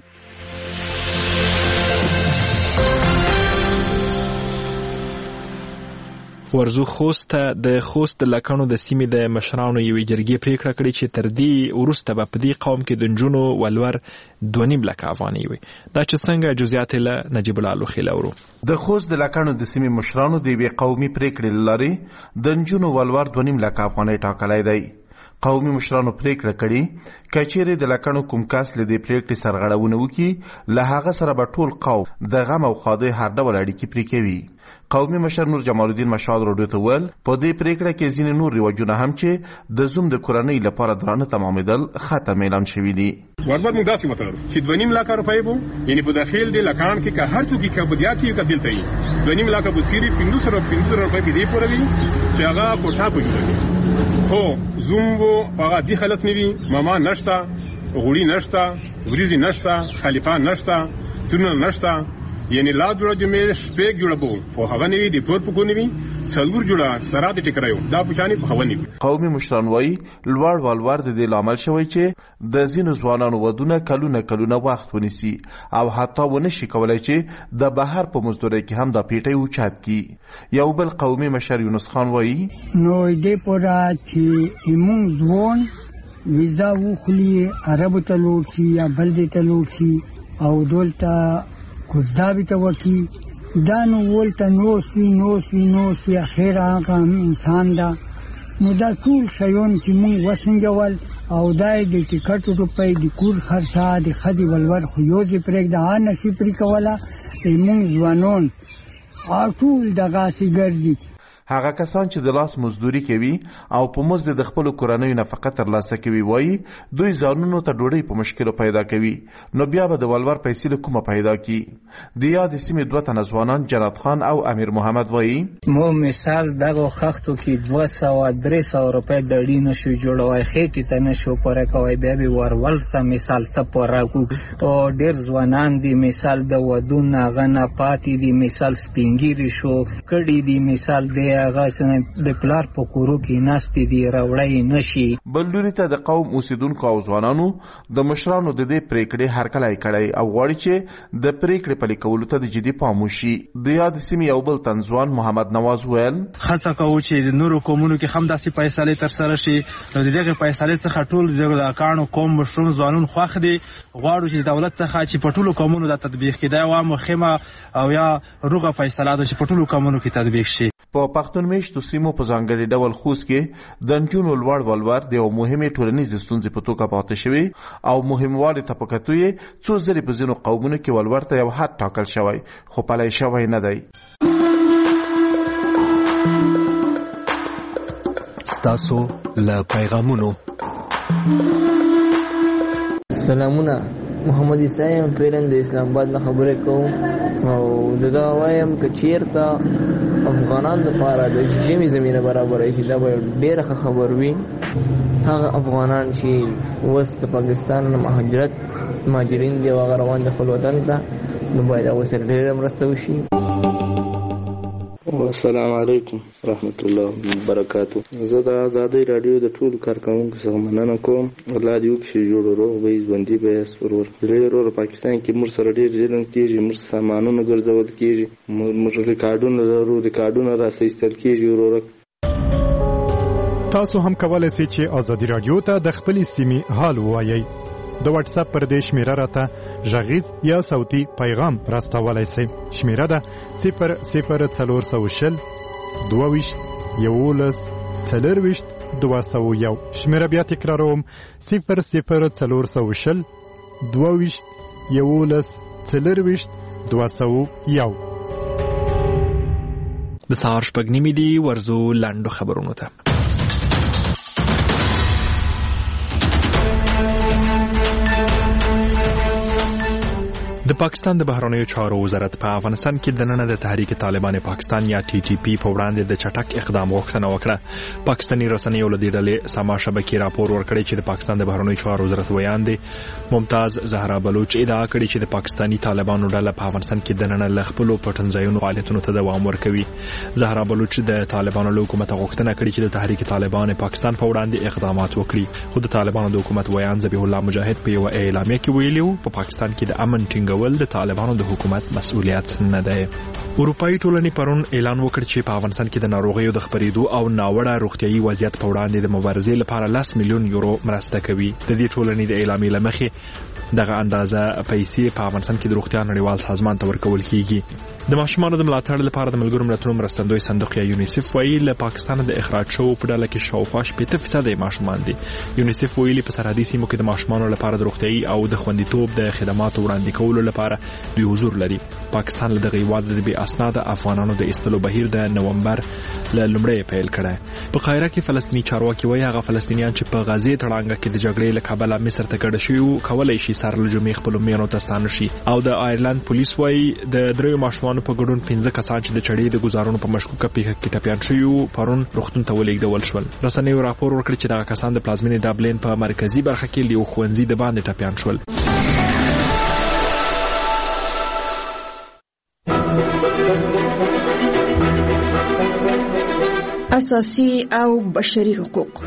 ورزو خوست د خوست د لکانو د سیمې د مشرانو یوې جرګې پریکړه کړې چې تر دې وروسته به په دې قوم کې د نجونو ولور دوه نیم لکه افغانۍ وي. دا چې څنګه جزئیات له نجیب الله لوخي لورو. د خوست د لکانو د سیمې مشرانو د یوې قومي پریکړې لري د نجونو ولور دوه نیم لکه افغانۍ ټاکلی دی. قومي مشرانو پریکړه کړې کچېرې د لکانو کوم کس له دې پریکړې سرغړونه وکړي، له هغه سره به ټول قوم د غم او ښادۍ هر ډول اړیکې پرې کوي. قومي مشر نور جمال الدین مشهاد راډیو ته وویل په دې پریکړه کې ځینې نور رواجونه هم چې د زوم د کورنۍ لپاره درانه تمامېدل ختم اعلان شوي دي. وربر موږ داسې وتړل چې دوه نیم لکه روپۍ به یعنې په داخل د لکان کې که هر څوک یې که بدیا کې که دلته یي دوه نیم لکه به څیري پنځه سوه پنځه زره روپۍ په دې پوره وي چې هغه کوټه په جوړوي. خو زوم به هغه دې خلک نه وي، ماما نشته، غوړي نشته، وریځې نشته، خلیفه نشته، ترونه نشته، یعنی لا جوړه جمعې شپږ جوړه بو خو هغه نه وي د پور په کو نه وي څلور جوړه سره د ټکرایو دا پوښتنې په خو نه وي. قومي مشران وایي لوړ والور د دې لامل شوی چې د ځینو ځوانانو ودونه کلونه کلونه وخت ونیسي او حتی ونه شي کولای چې د بهر په مزدورۍ کې هم دا پیټۍ اوچت کړي. یو بل قومي مشر یونس خان وایي نو دې پورا چې موږ ځوان ویزا وخلی عربو ته لوړ شي یا بل دې ته لوړ شي او دولته کوزدابی ته وکی دا نو ولته نوسوي نوسوي نوسوي اخیر هغه انسان دا نو دا ټول شیون چې مونږ وسنجول او دا د ټیکټ روپۍ د کور خرڅه د ښځې ولور خو یو ځای پرېږده هغه نشي پرې کوله مونږ ځوانان ټول دغسې ګرځي. هغه کسان چې د لاس مزدوري کوي او په مزد د خپل کورنۍ نفقه ترلاسه کوي وایي دوی ځانونو ته ډوډۍ په مشکل پیدا کوي، نو بیا به د ولور پیسې له کومه پیدا کی. د یاد سیمې دوه تنه ځوانان جنت خان او امیر محمد وایي مو مثال دغه خښتو کې دوه سوه درې سوه روپۍ د اړي نشو جوړوی، خېټې ته نشو پوره کوی، بیا به ورول ته مثال څه پوره کړو. او ډېر ځوانان دي مثال د ودون هغه نه پاتې دي، مثال سپینګیري شو کړي دي، مثال د هغه د پلار په کورو کې ناستې دي راوړی نشي. بل لوري ته د قوم اوسیدونکو او ځوانانو د مشرانو د دې پریکړې هرکلی کړی او غواړي چې د پریکړې پلي کولو ته د جدي پام وشي. د یاد سیمې یو بل تنځوان محمد نواز ویل هڅه کوو چې د نورو قومونو کې هم داسې فیصلې ترسره شي، نو د دغې فیصلې څخه ټول د کاڼو قوم مشرون ځوانون خوښ دي. غواړو چې دولت څخه چې په ټولو قومونو دا تطبیق کېدای وه مهمه او یا روغه فیصله ده چې په ټولو قومونو کې تطبیق شي. په پښتون میشتو سیمو په ځانګړي ډول خوست کې د نجونو لوړ ولور د یو مهمې ټولنیزې ستونزې په توګه پاتې شوی او مهموالي ته په کتو یې څو ځلې په ځینو قومونو کې ولور ته یو حد ټاکل شوی خو پلی شوی نه دی. ستاسو له پیغامونو سلامونه، محمد عیسی پیرن د اسلام آباد نه خبرې کوم او دغه وایم که چیرته افغانان لپاره د ژمې زمینه برابره شي دا به ډېره ښه خبر وي. هغه افغانان چې اوس د پاکستان نه مهاجرت مهاجرین دي او هغه روان دي خپل وطن ته، نو باید هغوی سره ډېره مرسته وشي. السلام علیکم رحمت الله وبرکاتو. زه د ازادۍ راډیو د ټولو کارکوونکو څخه مننه کوم. الله دې وکړي چې جوړ روغ به ژوندي به یاست. ورور لوی ورور پاکستان کې موږ سره ډېر ظلم کېږي، موږ سامانونه ګرځول کېږي، موږ ریکارډونه لرو، ریکارډونه راسته ایستل کېږي. ورور تاسو هم کولای شئ چې ازادي راډیو ته د خپلې سیمې حال ووایئ. د واتس اپ پر دې شمیره راته غږیز یا صوتي پیغام راستولای شئ. شمیره ده صفر صفر څلور سوه شل دوه ویشت یولس څلور ویشت دوه سوه یو. شمیره بیا تکراروم صفر صفر څلور سوه شل دوه ویشت یولس څلرویشت دوه سوه یو. د سهار شپږ نیمې دي، ورځو لنډو خبرونو ته. د پاکستان د بهرنیو چارو وزارت په افغانستان کې د نن د تحریک طالبان پاکستان یا ټي ټي پی په وړاندې د چټک اقدام غوښتنه وکړه. پاکستاني رسنیو له دې ډلې سما شبکې راپور ورکړی چې د پاکستان د بهرنیو چارو وزارت ویان دی ممتاز زهرا بلوچ ادعا کړې چې د پاکستاني طالبانو ډله په افغانستان کې د نن له خپلو پټنځایونو فعالیتونو ته دوام ورکوي. زهرا بلوچ د طالبانو له حکومت غوښتنه کړې چې د تحریک طالبان پاکستان په وړاندې اقدامات وکړي، خو د طالبانو د حکومت ویان ذبیح الله مجاهد په یو اعلامیه کې ویلي په پاکستان کې د امن ټینګول د طالبانو د حکومت مسؤلیت نه دی. اروپאי ټولنې پرون اعلان وکړ چې په افغانستان کې د ناروغیو د خپرېدو او ناوړه روغتيایي وضعیت په وړاندې د مبارزې لپاره لس میلیون یورو مرسته کوي. د دې ټولنې د اعلامیې له مخې دغه اندازه پیسې په افغانستان کې د روغتیا نړیوال سازمان ته ورکول کیږي. د ماشومانو د ملاتړ لپاره د ملګرو ملتونو مرستندوی صندوق یا یونیسف وایي له پاکستان د اخراج شوو په ډله کې شاوخوا شپږ فیصد ماشومان دي. یونیسف ویلي په سرحدي سیمو کې د ماشومانو لپاره د روغتيایي او د خوندیتوب د خدماتو وړاندې کولو لپاره دوی حضور لري. پاکستان له دغه هیواد د بې اسناده افغانانو د ایستلو بهیر د نومبر له لومړۍ پیل کړی. په قاهره کې فلسطینی چارواکي وایي هغه فلسطینیان چې په غزې تړانګه کې د جګړې له کبله مصر ته کډه شوي وو کولی شي سر له جمعې خپلو میرمنو ته ستانه شي. او د آیرلند پولیس وایي د دریو ماشومانو په ګډون پنځه کسان چې د چړې د ګزارونو په مشکوکه پیښه کې ټپیان شوي وو پرون روغتون ته ولېږدول شول. رسنیو راپور ورکړ چې دغه کسان د پلازمینې ډبلین په مرکزي برخه کې له یو ښوونځي د باندې ټپیان شول. اساسي او بشري حقوق.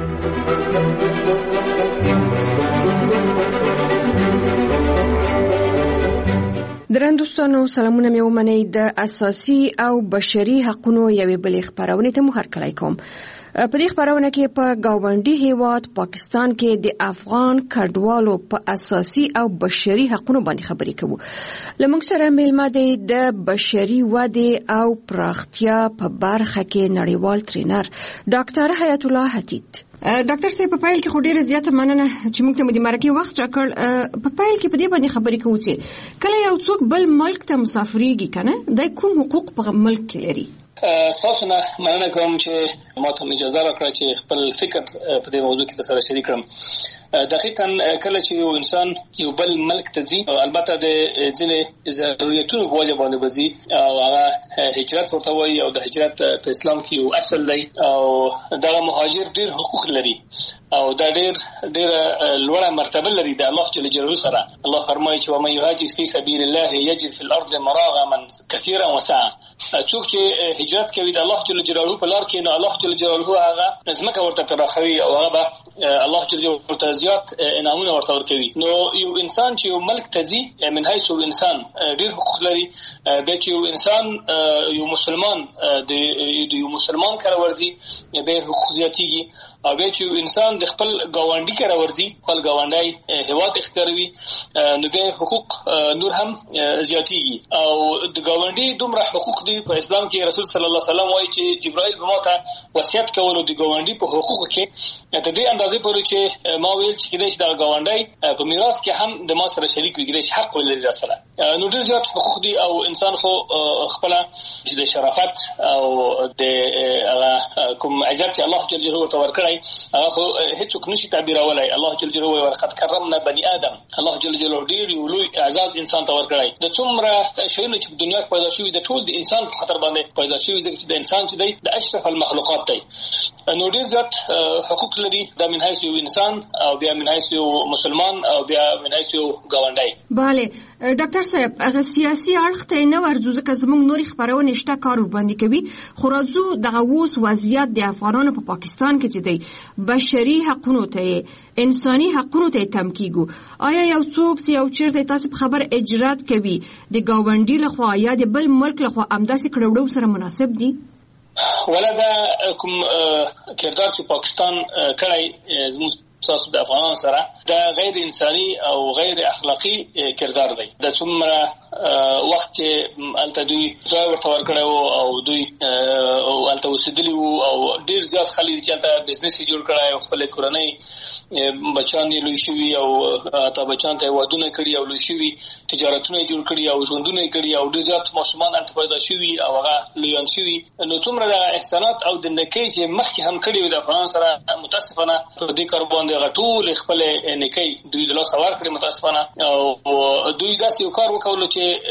درندوستانو سلامونه مې ومنئ. د اساسي او بشري حقوقو یوې بلې خبرونه ته مو هرکلی کوم. په دې خبرونه کې په گاونډي هیواد پاکستان کې د افغان کډوالو په اساسي او بشري حقوقو باندې خبرې کوو. لمونږ سره میلمه دی د بشري ودې او پراختیا په برخه کې نړیوال ټرینر ډاکټر حیات الله حتیت. ډاکټر صاحب په پایل کې خو ډیره زیاته مننه چې موږ ته مو د مرکه وخت راکړ. په پایل کې په دې باندې خبرې کوو چې کله یو څوک بل ملک ته مسافرېږي کنه د کوم حقوق په ملک کې لري. تاسو نه مننه کوم چې ما ته اجازه راکړه چې خپل فکر په دې موضوع کې سره شریک کړم. دقیقاً کله چې یو انسان یو بل ملک ته ځي البته د ځینې ضرورتونو په وجه باندې وځي او هغه هجرت ورته وایي او د هجرت په اسلام کې یو اصل دی او دغه مهاجر ډیر حقوق لري او دا ډیر ډیر لوړه مرتبه لري د الله جل جلاله سره. الله فرمایي چې ومن يهاجر في سبيل الله يجد في الارض مراغما كثيرا وسعا. څوک چې هجرت کوي د الله جل جلاله په لار کې نو الله جل جلاله هغه ځمکه ورته پراخوي او هغه الله جل جلاله زیات انعامونه ورته ورکوي. نو یو انسان چې یو ملک ته ځي من حيث انسان ډیر حقوق لري. به چې یو انسان یو مسلمان د یو مسلمان کار ورزي به حقوق زیاتېږي او به چې یو انسان د خپل گاونډي کار ورزي خپل گاونډي هیواد اختیاروي نو به حقوق نور هم زیاتېږي او د گاونډي دومره حقوق دي په اسلام کې. رسول صلی الله علیه وسلم وایي چې جبرائیل به ماته وصیت کولو د گاونډي په حقوق کې ته دې اندازې پورې چې ما ویل چې کله چې د گاونډي په میراث کې هم د ما سره شریک وي چې حق ولري را سره. نو ډېر زیات حقوق دي او انسان خو خپل د شرافت او د کوم عزت چې الله جل جلاله ورته ورکړي هغه خو هیڅوک نشي تعبیرولای. الله جل جلاله ورقد کرمنا بني ادم. الله جل جلاله ډېر یو لوی اعزاز انسان ته ورکړي. د څومره شیونه چې په دنیا کې پیدا شوي د ټول د انسان په خاطر باندې پیدا شوي ځکه چې د انسان چې دی د اشرف المخلوقات دی. نو ډېر زیات حقوق لري د من حیث یو انسان او بیا من حیث یو مسلمان او بیا من حیث یو گاونډی. bale ډاکټر صاحب هغه سیاسي اړخ ته نه ورځو ځکه زموږ نوري خبرونه شته کار باندې کوي. خو راځو دغه اوس وضعیت د افغانانو په پاکستان کې چې دی بشري حقوقو ته انساني حقوقو ته تم کیږي. آیا یو څوک چې یو چیرته تاسو خبر اجرات کوي د گاونډي لخوا یا د بل ملک لخوا امداسي کړوړو سره مناسب دي؟ ولدا کوم کردار چې پاکستان کړای زموږ تاسو د افغانانو سره د غیر انساني او غیر اخلاقی کردار دی. د څومره وخت چې الته دوی ځای ورته ورکړو او دوی او الته وسیدلی او ډیر زیات خلک چې الته بزنس جوړ کړای او خپل کورنۍ بچان یې لوي شوی او تا بچان ته ودونه کړی او لوي شوی تجارتونه جوړ کړی او ژوندونه کړی او ډیر زیات ماشومان الته پیدا شوی او هغه لویان شوی. نو څومره د احسانات او د نکي چې مخکې هم کړی و د افغان سره متاسفانه په دې کار باندې غټول خپل نکي دوی د لاس ور کړی متاسفانه او دوی داسې یو کار وکول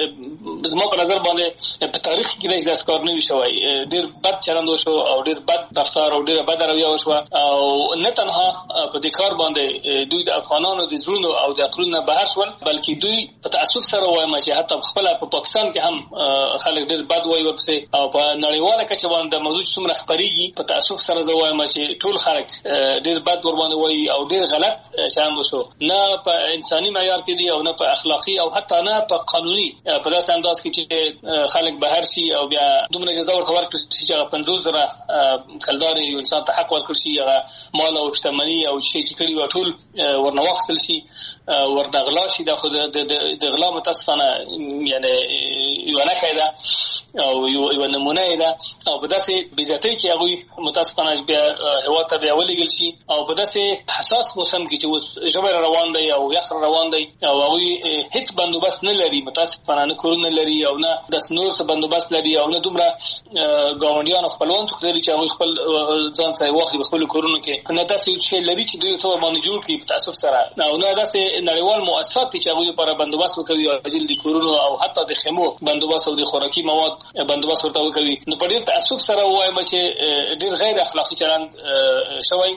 چې زما په نظر باندې په تاریخ کې داس کار نه وی شوی. ډیر بد چلند وشو او ډیر بد رفتار او ډیر بد رویه وشو او نه تنها په دې کار باندې دوی د افغانانو د زړونو او د عقلونو بهر شول بلکې دوی په تاسف سره وایم چې حتی خپل په پاکستان کې هم خلک ډیر بد وایي ورپسې او په نړیواله کچه باندې موضوع څومره خبريږي په تاسف سره زه وایم چې ټول خلک ډیر بد ور باندې وایي او ډیر غلط شان وشو نه په انساني معیار کې دي او نه په اخلاقی او حتی نه په قانوني په داسې انداز کې چې خلک بهر شي او بیا دومره جزا ورته ورکړي چې پنځوس زره کلدار یو انسان ته حق ورکړي شي هغه مال او شتمنۍ او شي چې کړي وټول ورنوخسل شي ورنغلا شي د خود د غلا متاسفانه یعنی یو نه کیده او یو یو نمونه ده او په داسې بیزتی کې هغه متاسفانه بیا هوا ته بیا ولګل شي او په داسې حساس موسم کې چې اوس جبر روان دی او یخ روان دی او هغه هیڅ بندوبست نه لري متاسفانه نه کورونه لري او نه د نور څه بندوبست لري او نه دومره ګاونډیان خپلوان څخه لري چې هغه خپل ځان سره واخلي خپل کورونه کې نه داسې شی لري چې دوی ته باندې جوړ کړي په تاسف سره او نه داسې نړیوال مؤسسات چې هغه لپاره بندوبست وکوي او اجل د کورونو او حتی د خیمو بندوبست او د خوراکي مواد بندوبست ورته وکوي. نو په ډیر تاسف سره وایم چې ډیر غیر اخلاقی چلند شوی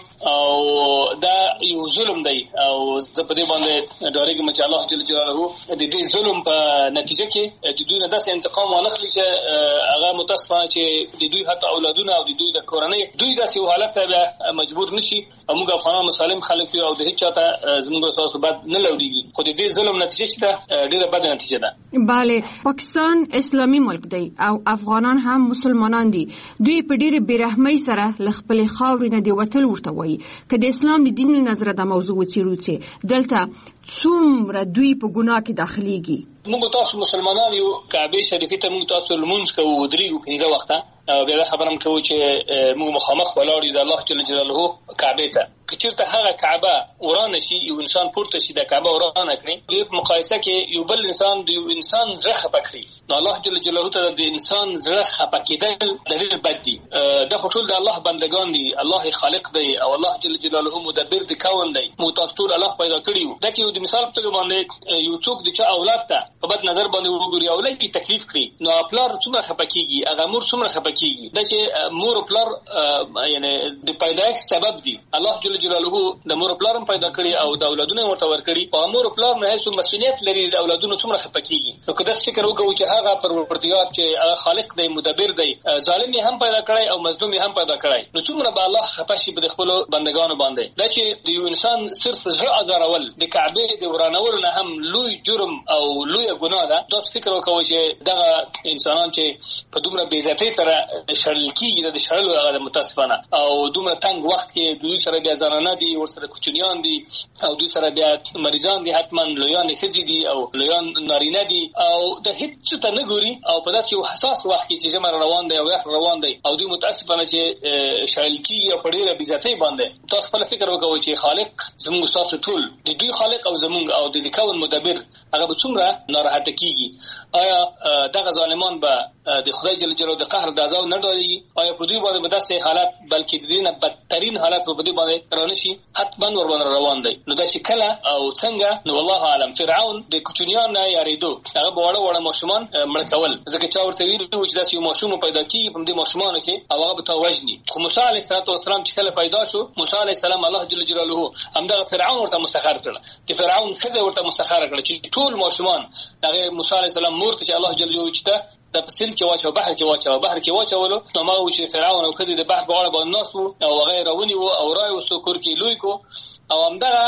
او دا یو ظلم دی او زه په دې باندې ډارېږم چې الله جل جلاله د دې ظلم په نتیجه کې د دوی نه داسې انتقام ونخلي چې هغه متاسفانه چې د دوی حتی اولادونه او د دوی د کورنۍ دوی داسې حالت ته مجبور نشي او موږ افغانان مسالم خلک یو او د هیڅ چاته زموږ اساس بد نه لوريږي خو د دې ظلم نتیجه چې ډیره بد نتیجه ده. bale پاکستان اسلامي ملک دی او افغانان هم مسلمانان دي. دوی په ډیره بیرحمۍ سره لخپل خاورې نه دی وتل ورته وایي که د اسلام د دین نظر د موضوع وڅیروڅه دلته څومره دوی په ګناه کې داخليږي. موږ تاسو مسلمانان یو کعبه شریفه ته موږ تاسو لمونځ کوو درې پنځه وخته او بیا خبرم کوو چې موږ مخامخ ولاړ یو د الله جل جلاله کعبه ته کچirته هغه کعبه ورانه شي یو انسان پورته شي د کعبه ورانه کړي د مقایسه کې یو بل انسان د یو انسان زړه خپکړي نو الله جل جلاله ته د انسان زړه خپکیدل دلیل بد دی. د خپل د الله بندگان دي الله خالق دی او الله جل جلاله مدبر د کون دی مو تاسو ټول الله پیدا کړیو دا کې د مثال په باندې یو څوک د چا اولاد ته په بد نظر باندې وګوري او لکه تکلیف کړي نو خپل څومره خپکیږي هغه مور څومره خپکیږي دا چې مور خپل یعنی د پیدایښت سبب دی الله جل جلاله د مور خپلم پیدا کړي او د اولادونو ورته ورکړي او مور خپل نه هیڅ مسؤلیت لري د اولادونو څومره خپکیږي نو کله چې فکر وکړو چې هغه پروردگار چې خالق دی مدبر دی ظالم هم پیدا کړي او مظلوم هم پیدا کړي نو څومره به الله خپشي په خپل بندگانو باندې دا چې د یو انسان صرف زړه ازارول د کعبه د ورانول نه هم لوی جرم او لوی ګناه ده. دا فکر وکوي چې دغه انسانان چې په دومره بے عزتۍ سره شړل کیږي د شړلو هغه متاسفانه او دومره تنگ وخت کې دوی سره بیا زنانه دي ورسره کوچنیان دي او دوی سره بیا مریضان دي حتما لویان خځې دي او لویان نارینه دي او د هیڅ ته نه ګوري او په داسې یو حساس وخت کې چې جمع روان دی او یخ روان دی او دوی متاسفانه چې شړل کیږي او په ډیره بے عزتۍ باندې تاسو خپل فکر وکوي چې خالق زموږ تاسو ټول د دوی خالق او زموږ او د کون مدبر هغه به څومره ناراحت کیږي. آیا دغه ظالمان به د خدای جل جلاله د قهر د عذاب نه ډارېږي آیا په دوی باندې به داسې حالت بلکې د دینه بدترین حالت په دوی باندې رانشي حتما ور باندې روان دی. نو دا چې کله او څنګه نو والله عالم فرعون د کوچنیان نه یاریدو هغه وړه وړه ماشومان مړ کول ځکه چې ورته ویل چې داسې یو ماشوم پیدا کیږي په دې ماشومانو کې او هغه به توجني خو موسی علیه السلام چې کله پیدا شو موسی علیه السلام الله جل جلاله همدغه فرعون ورته مسخر کړ چې فرعون خزه ورته مسخر کړ چې ټول ماشومان هغه موسی علیه السلام مور ته چې الله جل جلاله چې د پسین کې واچو بحر کې واچو بحر کې واچولو نو ما و چې فرعون او خزه د بحر په اړه باندې ناس وو او هغه راونی وو او راي وسو کور کې لوی کو او همدغه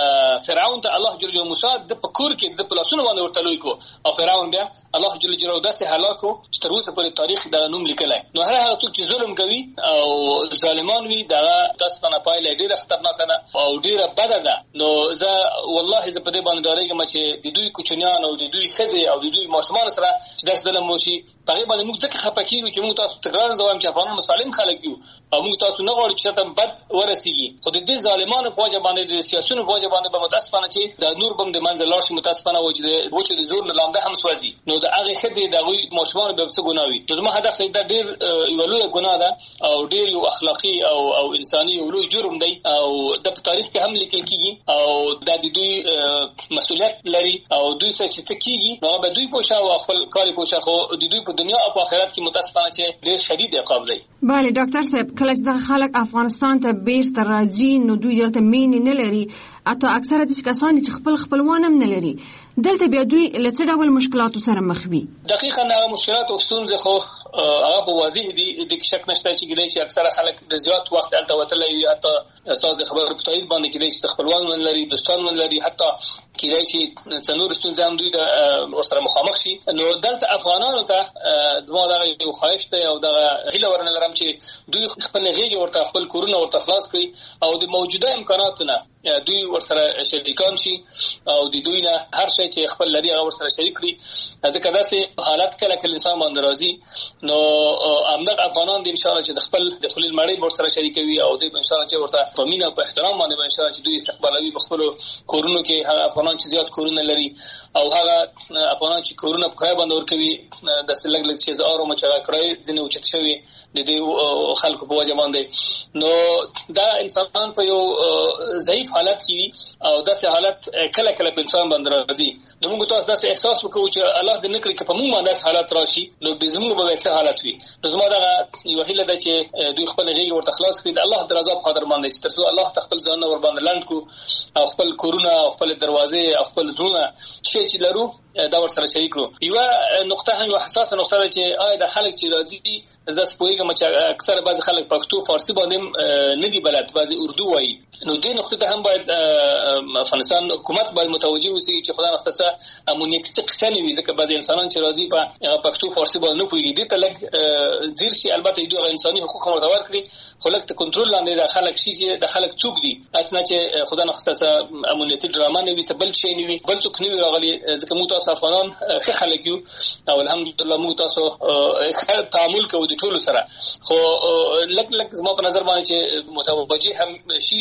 فرعون ته الله جل جلاله موسی د پکور کې د پلاسونو باندې ورته لوي کو او فرعون بیا الله جل جلاله داسې هلاکو چې تر اوسه پورې تاریخ د نوم لیکلای. نو هر هغه څوک چې ظلم کوي او ظالمان وي دا تاسو په پایله ډیره خطرناک ده او ډیره بده ده. نو زه والله زه په دې باندې ډارېږم چې د دوی کوچنیان او د دوی ښځې او د دوی ماشومان سره چې داسې ظلم وشي په هغې باندې موږ ځکه خفه کېږو چې موږ تاسو تکرار زوایم چې افغانان مسالم خلک یو او موږ تاسو نه غواړو چې شاته بد ورسېږي. خو د دې ظالمانو په وجه باندې د سیاسیونو په وجه باندې به متاسفانه چې دا نور به هم د منځه لاړ شي متاسفانه و چې د وچو د زور نه لامده هم سوځي. نو د هغې ښځې د هغوی ماشومانو به څه ګناه وي. نو زما هدف دی دا ډېر یوه لویه ګناه ده او ډېر یو اخلاقي او او انساني یو لوی جرم دی او د په تاریخ کې هم لیکل کېږي او دا د دوی مسؤلیت لري او دوی سره چې څه کېږي نو هغه به دوی پوه شه او خپل کار یې پوه شه. خو د دوی په دنیا او په آخرت کې متاسفانه چې ډېر شدید عقاب دی. بله ډاکټر صاحب کله چې دغه خلک افغانستان ته بیرته راځي نو دوی دلته مینې نه لري حتی اکثره داسې کسان چې خپل خپلوان هم نه لري دلته بیا دوی له څه ډول مشکلاتو سره مخ وي؟ دقیقاً هغه مشکلات او ستونزې خو هغه په واضح دي د شک نشته چې کېدای شي اکثره خلک د زیات وخت هلته وتلی وي حتی اساس د خبرو په تایید باندې کېدای شي خپلوان ونه لري دوستان ونه لري حتی کېدای شي څه نور ستونزې هم دوی د ورسره مخامخ شي. نو دلته افغانانو ته زما دغه یو خواهش دی او دغه هیله ورنه لرم چې دوی خپل غېږې ورته خپل کورونه ورته خلاص کړي او د موجوده امکاناتو نه دوی ورسره شریکان شي او د دوی نه هر شی چې خپل لري هغه ورسره شریک کړي. ځکه داسې حالت کله کله انسان باندې راځي نو همدغه افغانان د ان شاء الله چې د خپل د خپل مړی ورسره شریکوي او د ان شاء الله چې ورته په مینه او په احترام باندې ان شاء الله چې دوی استقبالوي په خپل کورونو کې هغه افغانان چې زیات کورونه لري او هغه افغانان چې کورونه په کرایه باندې ورکوي د سلګ لګ چې زارو مچا کرای ځنه اوچت شوی د دې خلکو په وجه باندې. نو دا انسانان په یو ضعیف حالت کې او داسې حالت کله کله په انسان باندې راځي. نو موږ تاسو داسې احساس وکړو چې الله دې نکړي چې په موږ باندې حالت راشي نو به زموږ به څه حالت وي. نو زما دا یو هیله ده چې دوی خپل غېږ ورته خلاص کړي د الله د رضا په خاطر باندې چې ترڅو الله خپل ځان ور باندې لاند کو او خپل کورونه او خپل دروازې او خپل زړونه چې لرو دا ورسره شریک کړو. یو نقطه هم یو حساسه نقطه ده چې آیا د خلک چې راځي زده سپوږیږم چې اکثره بعض خلک پښتو فارسی باندې نه دی بلد بعضی اردو وایي. نو دې نقطه ته هم باید افغانستان حکومت باید متوجه وي چې خدای نستڅه امنیت څه قسم وي ځکه بعضی انسانان چې راځي په پښتو فارسی باندې نه پوهیږي دې ته لګ زیر شي البته دوی انساني حقوق مرتبط کړي خو لکه کنټرول لاندې د خلک شي چې د خلک څوک دي اسنه چې خدای نستڅه امنیتي ډرامه نه وي څه بل شي نه وي بل څوک نه وي راغلي ځکه موږ تاسو افغانان ښه خلک یو او الحمدلله موږ تاسو ښه تعامل کوو د ټولو سره. خو لکه لکه زما په نظر باندې چې متوجه هم شي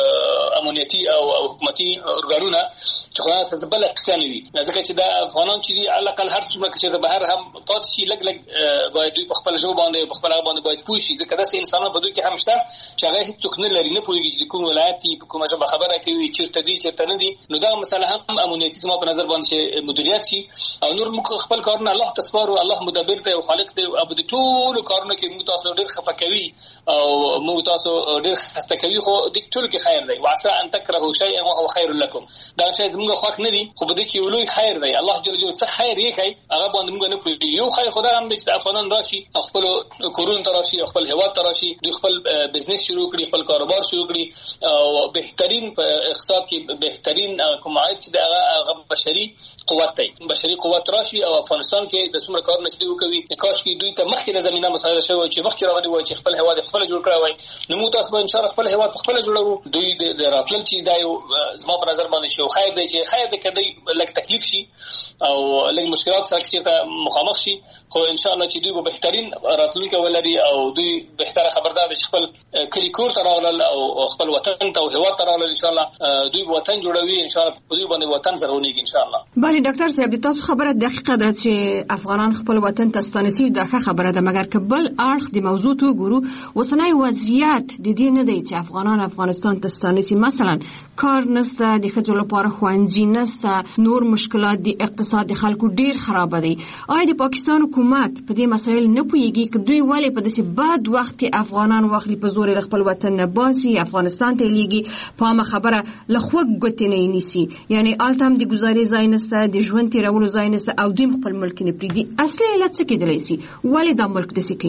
امنیتي او حکومتي ارګانونه چې خو تاسو بل قصه نه وي ځکه چې د افغانان چې علاقه هر څومره چې د بهر هم پات شي لګ لګ باید دوی په خپل ژوند باندې په خپل باندې باید پوه شي ځکه داسې انسانان په دوی کې هم شته چې هغه هیڅ نه لري نه پوهیږي چې کوم ولایت په کومه ژبه خبره کوي چیرته دي چیرته نه دي. نو دا مسله هم امنیتي زما په نظر باندې مدیریت شي او نور موږ خپل کارونه الله تسپارو الله مدبر دی او خالق دی او د ټول کارونه کې موږ تاسو ډېر خفه کوي او موږ تاسو ډېر خسته کوي خو د ټول کې خیر دی وعسى ان تكرهوا شيئا وهو خير لكم. دا شی زموږ خوښ نه دي خو بده کې ولوي خیر دی الله جل جلاله څه خیر یې کوي هغه باندې موږ نه پوهیږو. یو خیر خدای هم د افغانان راشي خپل کورون تراشي خپل هیواد تراشي دوی خپل بزنس شروع کړي خپل کاروبار شروع کړي او بهترین په اقتصاد کې بهترین کوم عاید چې هغه بشري قوت دی بشري قوت راشي او افغانستان کې د څومره کارونه چې دوی کوي کاش کې دوی ته مخکې د زمينه مساعده شوی چې مخکې راغلي وای چې خپل هیواد خپل جوړ کړی وای نو موږ تاسو به ان شاء الله خپل هیواد خپل جوړو. دوی د راتلل چې دا یو زما په نظر باندې شو خیر دی چې خیر دی کدی لږ تکلیف شي او لږ مشکلات سره چې مخامخ شي خو ان شاء الله چې دوی به بهترین راتلونکي ولري او دوی بهتره خبردار دي خپل کلی کور ته راغلل او خپل وطن ته او هیواد ته راغلل ان شاء الله دوی وطن جوړوي ان شاء الله دوی باندې وطن زرغونیږي ان شاء الله. بله ډاکټر صاحب تاسو خبره دقیقه ده چې افغانان خپل وطن ته ستانسي دا خبره ده مګر کبل اړخ د موضوع ته ګورو وسنۍ وضعیت د دې نه دی چې افغانان افغانستان ته ستانسي مثلا کار نشته د ښځو لپاره ښوونځي نشته نور مشکلات د اقتصاد د خلکو ډیر خراب دي. آیا د پاکستان حکومت په دې مسایل نه پوهیږي چې دوی ولې په داسې بد وخت کې افغانان واخلي په زور خپل وطن نه باسي افغانستان ته لیږي په ما خبره لخوا ګوتې نه نیسي یعنی آلته هم د گزارې ځای نشته د ژوند تیرولو ځای نشته او دوی خپل ملک نه پریږدي اصلي علت څه کېدلی شي ولې دا ملک داسې کوي؟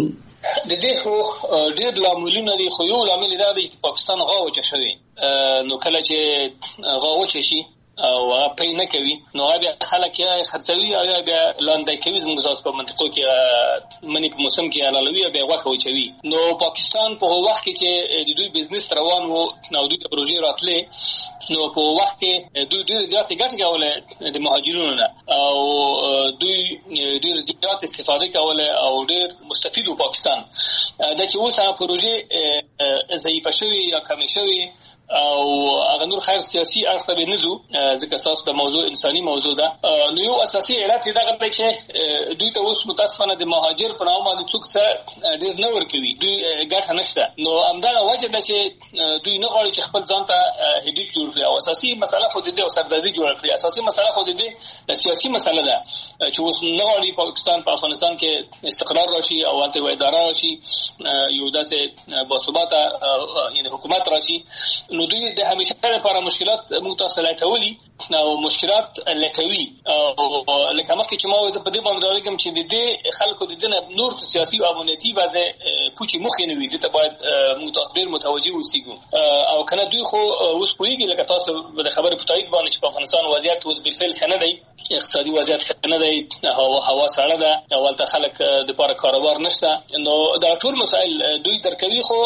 د دې خو ډېر لاملونه دي، خو یو لامل دا دی چې پاکستان غاوچه شوی. نو کله چې غاوچه شي او هغه پې نه کوي نو بیا خلک یې خرڅوي او بیا لاندې کوي. زموږ تاسو په منطقو کې منی په موسم کې حلالوي بیا غوښه وچوي. نو پاکستان په وخت کې چې د دوی بزنس روان وو نو دوی د پروژې راتلې نو په وخت کې دوی ډېر زیات ګټه کوله د مهاجرونو نه او دوی ډېر زیات استفاده کوله او ډېر مستفید وو پاکستان. دا چې اوس هغه پروژې ضعیفه شوې یا کمې شوې او هغه نور خیر سیاسي اړخ ته نه ځو ځکه تاسو د موضوع انساني موضوع ده. نو یو اساسي علت دا غواړي چې دوی ته اوس متاسفانه د مهاجر په نامه باندې څوک څه ډېر نه ورکوي، دوی ګټه نشته. نو همدغه وجه ده چې دوی نه غواړي چې خپل ځان ته هډیک جوړ کړي او اساسي مسله خو د دې او سردردي جوړ کړي. اساسي مسله خو د دې سیاسي مسله ده چې اوس نه غواړي پاکستان په افغانستان کې استقرار راشي او الته وای اداره راشي، یو داسې باثباته یعنی حکومت راشي. نو دوی د همیشه لپاره مشکلات موږ تاسو لټولي او مشکلات لټوي او لکه مخکې چې ما وځه په دې باندې راغلم چې د دې خلکو د دنه نور سیاسي او امنیتي بازه پوچی مخې نه وي. د ته باید موږ تاسو ډیر متوجي اوسئ او کنه دوی خو اوس پوریږي لکه تاسو د خبرې په تایید باندې چې په افغانستان وضعیت اوس بالفعل ښه نه دی، اقتصادي وضعیت ښه نه دی، هوا هوا سړه ده او ولته خلک د لپاره کاروبار نشته. نو دا ټول مسائل دوی درکوي خو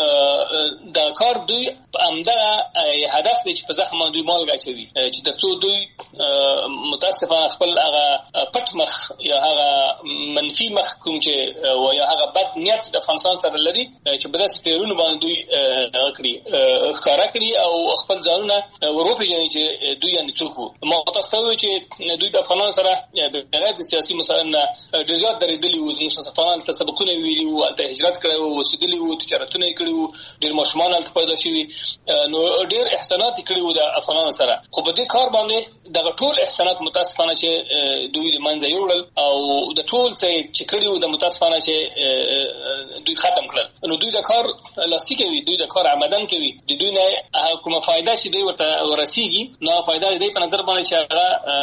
دا کار دوی همدا هدف دی چې په زخم دوی مالګه چوي چې ترڅو دوی متاسفانه خپل هغه پټ مخ یا هغه منفي مخ کوم چې و یا هغه بد نیت د افغانستان سره لري چې په داسې پیرونو باندې دوی کړی ښکارا کړی او خپل ځانونه وروپیږي چې دوی یې څوک ما تاسو ته چې دوی د افغانانو سره بغیر د سیاسي مسایل نه ډېر زیات درېدلي وو. زموږ افغانان ته سبقونه ویلي وو، هلته هجرت کړی وو، اوسېدلي وو، تجارتونه یې کړي وو، ډېر ماشومان هلته پیدا شوي، نو ډېر احسانات یې کړي وو د افغانانو سره. خو په دې کار باندې دغه ټول احسانات متاسفانه چې دوی د منځه یوړل او د ټول څه چې کړي وو د متاسفانه چې دوی ختم کړل. نو دوی د کار لاسي کوي، دوی د کار عمدن کوي، د دوی نه کومه فائدہ چې دوی ورته ورسیږي نو فائدہ دې په نظر باندې چې هغه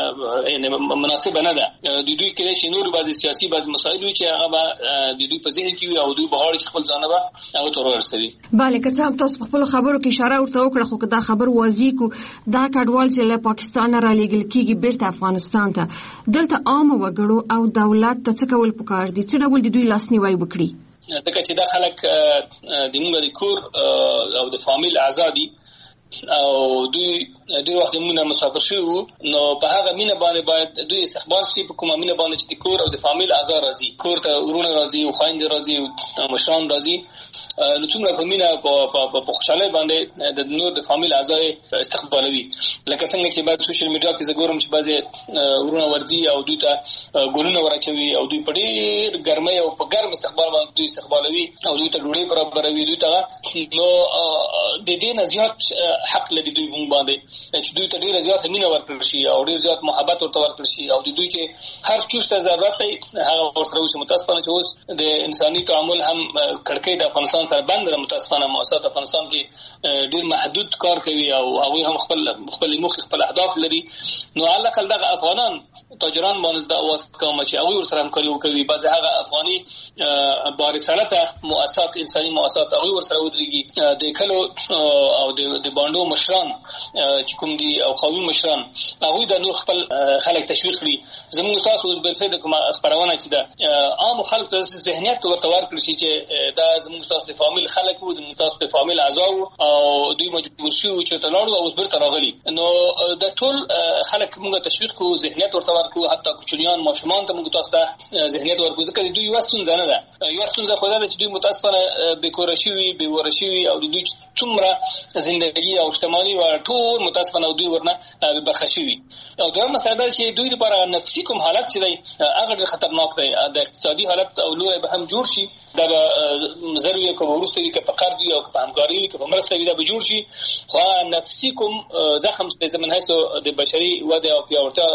مناسب نه ده. د دوی کې چې نور بعضي سیاسي بعضي مسایل وي چې هغه د دوی په ذهن کې وي او دوی بهاړي خپل ځان به هغه تور ورسوي. bale که څه هم تاسو خپل خبرو کې اشاره ورته وکړه خو دا خبر واضح کو دا کډوال چې له پاکستان را لېږل کیږي بیرته افغانستان ته دلته عام وګړو او دولت ته څه کول پکار دي، څه ډول دوی لاسنیوي وکړي؟ ځکه چې دا خلک د موږ د کور او د فامیل آزادي او دوی ډېر وخت موږ مسافر شوو نو په هغه مینه باندې باید دوی استقبال شي په کومه مینه باندې چې د کور او د فامیل آزاد راځي، کور ته ورونه راځي او خويند راځي او مشران راځي. نو څومره په مینه په خوشاله باندې د نور د فامیل آزاد استقبالوي. لکه څنګه چې بعد سوشل میډیا کې زګورم چې بعضي ورونه ورځي او دوی ته ګلونه ورچوي او دوی په ډېر ګرمۍ او په ګرم استقبال باندې دوی استقبالوي او دوی ته ډوډۍ برابروي. دوی ته نو د دې نه زیات حق لري دوی باندې چې دوی ته ډېر زیات مینه ورکړي شي او ډېر زیات محبت ورته ورکړي شي او دوی چې هر چوشته ضرورت یې هغه ورسره وشي. متاسفانه چې اوس د انساني تعامل هم کړکۍ د افغانستان سره بند ده. متاسفانه مؤسسات افغانستان کې ډېر محدود کار کوي او هغوی هم خپل خپل موخې خپل اهداف لري. نو علاقه دغه افغانان تاجران باندې د اواز کوم چې هغوی ورسره همکاري وکوي. بعضې هغه افغاني بارسالته مؤسسات انساني مؤسسات هغوی ورسره ودرېږي. د کلو او د باندو مشران چې کوم دي او قومي مشران هغوی د نور خپل خلک تشویق کړي. زموږ تاسو اوس بالفعل د کومه خبرونه چې د عام خلکو ته ذهنیت ورته ورکړي شي چې دا زموږ تاسو د فامیل خلک وو، د تاسو د فامیل اعضا وو او دوی مجبور شوي چې ته لاړو او اوس بیرته راغلي. نو د ټول خلک موږ تشویق کوو، ذهنیت ورته ورکړو، حتی کوچنیان ماشومان ته موږ تاسو ته ذهنیت ورکړو ځکه دوی یوه ستونزه نه ده. یوه ستونزه خو دا ده چې دوی متاسفانه بېکوره شوي بېوره شوي او د دوی څومره زندګي او شتمني او ټول متاسفانه دوی ورنه برخه شوي. او دویمه مسله دا چې دوی لپاره نفسي کوم حالت چې دی هغه ډېر خطرناک دی. د اقتصادي حالت او لوری به هم جوړ شي، دا به زر وي که به وروسته وي که په قرض وي او که په همکاري وي که په مرسته وي دا به جوړ شي. خو نفسي کوم زخم چې من حیث د بشري وده او پیاوړتیا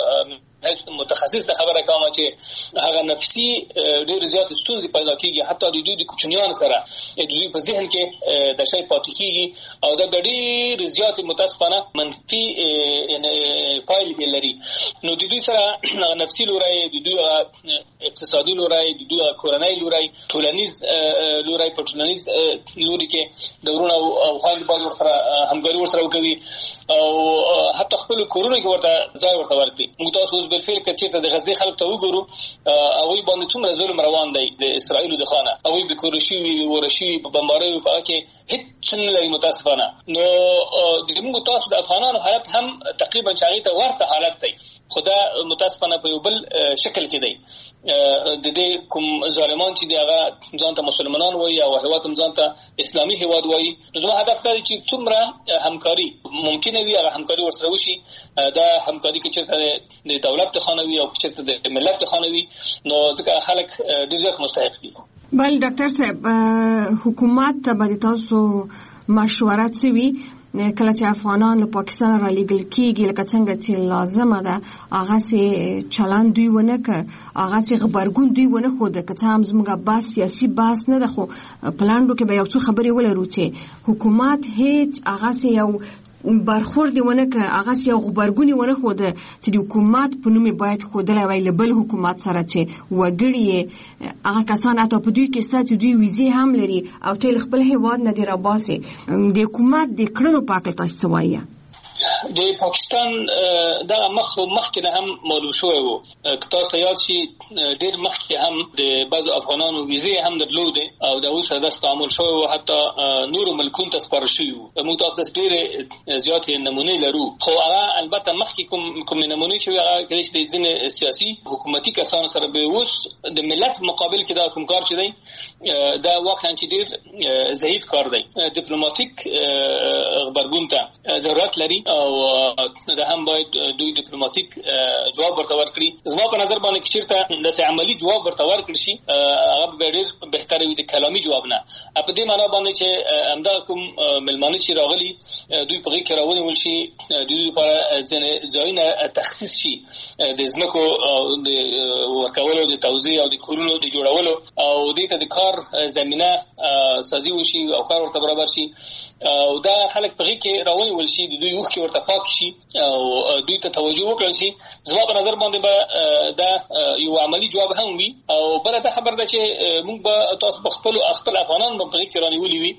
متخصص د خبره کوم چې هغه نفسي ډېر زیات ستونزې پیدا کیږي، حتی د دوی د کوچنیانو سره د دوی په ذهن کې د شی پاتې کیږي او دا ډېر زیات متاسفانه منفي پایلې لري. نو د دوی سره نفسي لوري د دوی اقتصادي لوري د دوی کورنۍ لوري ټولنیز لوري په ټولنیز لوري کې د ورونو او خويند باز ورسره همکاري ورسره کوي او حتی خپل کورونه کې ورته ځای ورته ورکړي. موږ تاسو اوس بل فعل کچې ته د غزي خلک ته وګورو او وی باندې څومره ظلم روان دی د اسرائیل د خانه او وی به کورشي وی ورشي په بمباري په کې هیڅ نه لري متاسفانه. نو د موږ تاسو د افغانانو حالت هم تقریبا چاغي ته ورته حالت دی خدا متاسفانه په یو بل شکل کې دی. د دې کوم ظالمان چې دغه ځان ته مسلمانان وایي او هیواد هم ځان ته اسلامي هیواد وایي زموږ هدف دا دی چې څومره همکاري ممکنه وي هغه همکاري ورسره وشي. دا همکاري کې چې د دولت خانوي او چې د ملت خانوي نو ځکه خلک ډېر ځکه مستحق دي. بل ډاکټر صاحب حکومت ته به تاسو مشوره کوي کله چې افغانان له پاکستان را لېږل کېږي لکه څنګه چې لازمه ده هغسې چلند دوی ونه کړه هغسې غبرګون دوی ونه ښوده که څه هم زموږ بحث سیاسي بحث نه ده خو په لنډو کې به یو څو خبرې ولرو چې حکومت هیڅ هغسې یو برخورد ونه کړه هغسې یو غبرګون ونه ښوده چې د حکومت په نوم باید ښودلی وای له بل حکومت سره چې وګړي یې هغه کسان حتی په دوی کې شته چې دوی ویزې هم لري او ته له خپل هېواد نه دې راباسې د حکومت د کړنو په هکله تاسو څه وایي؟ د پاکستان دغه مخ مخکې نه هم معلوم شوی وو که تاسو یاد شي ډېر مخکې هم د بعضو افغانانو ویزې هم درلودې او د هغوی سره داسې تعامل شوی وو حتی نورو ملکونو ته سپارل شوي وو. موږ تاسو داسې ډېرې زیاتې نمونې لرو خو هغه البته مخکې کوم کومې نمونې چې وي هغه کېدای شي د ځینې سیاسي حکومتي کسانو سره به اوس د ملت مقابل کې دا کوم کار چې دی دا واقعا چې ډېر ضعیف کار دی. ډیپلوماټیک غبرګون ته ضرورت لري او دا هم باید دوی ډیپلوماټیک جواب ورته ورکړي. زما په نظر باندې چې چیرته داسې عملی جواب ورته ورکړي شي هغه به ډېر بهتره وي د کلامي جواب نه. په دې معنا باندې چې همدا کوم مېلمانه چې راغلي دوی په غېږ کې راونیول شي د دوی لپاره ځینې ځایونه تخصیص شي د ځمکو د ورکولو د توزیع او د کورونو د جوړولو او دې ته د کار زمینه سازي وشي او کار ورته برابر شي او دا خلک په غېږ کې راونیول شي د دوی اوښکې ورته پاک شي او دوی ته توجه وکړل شي. زما په نظر باندې به دا یو عملی جواب هم وي او بله دا خبر ده چې موږ به تاسو په خپلو خپل افغانان به په غېږ کې رانیولي وي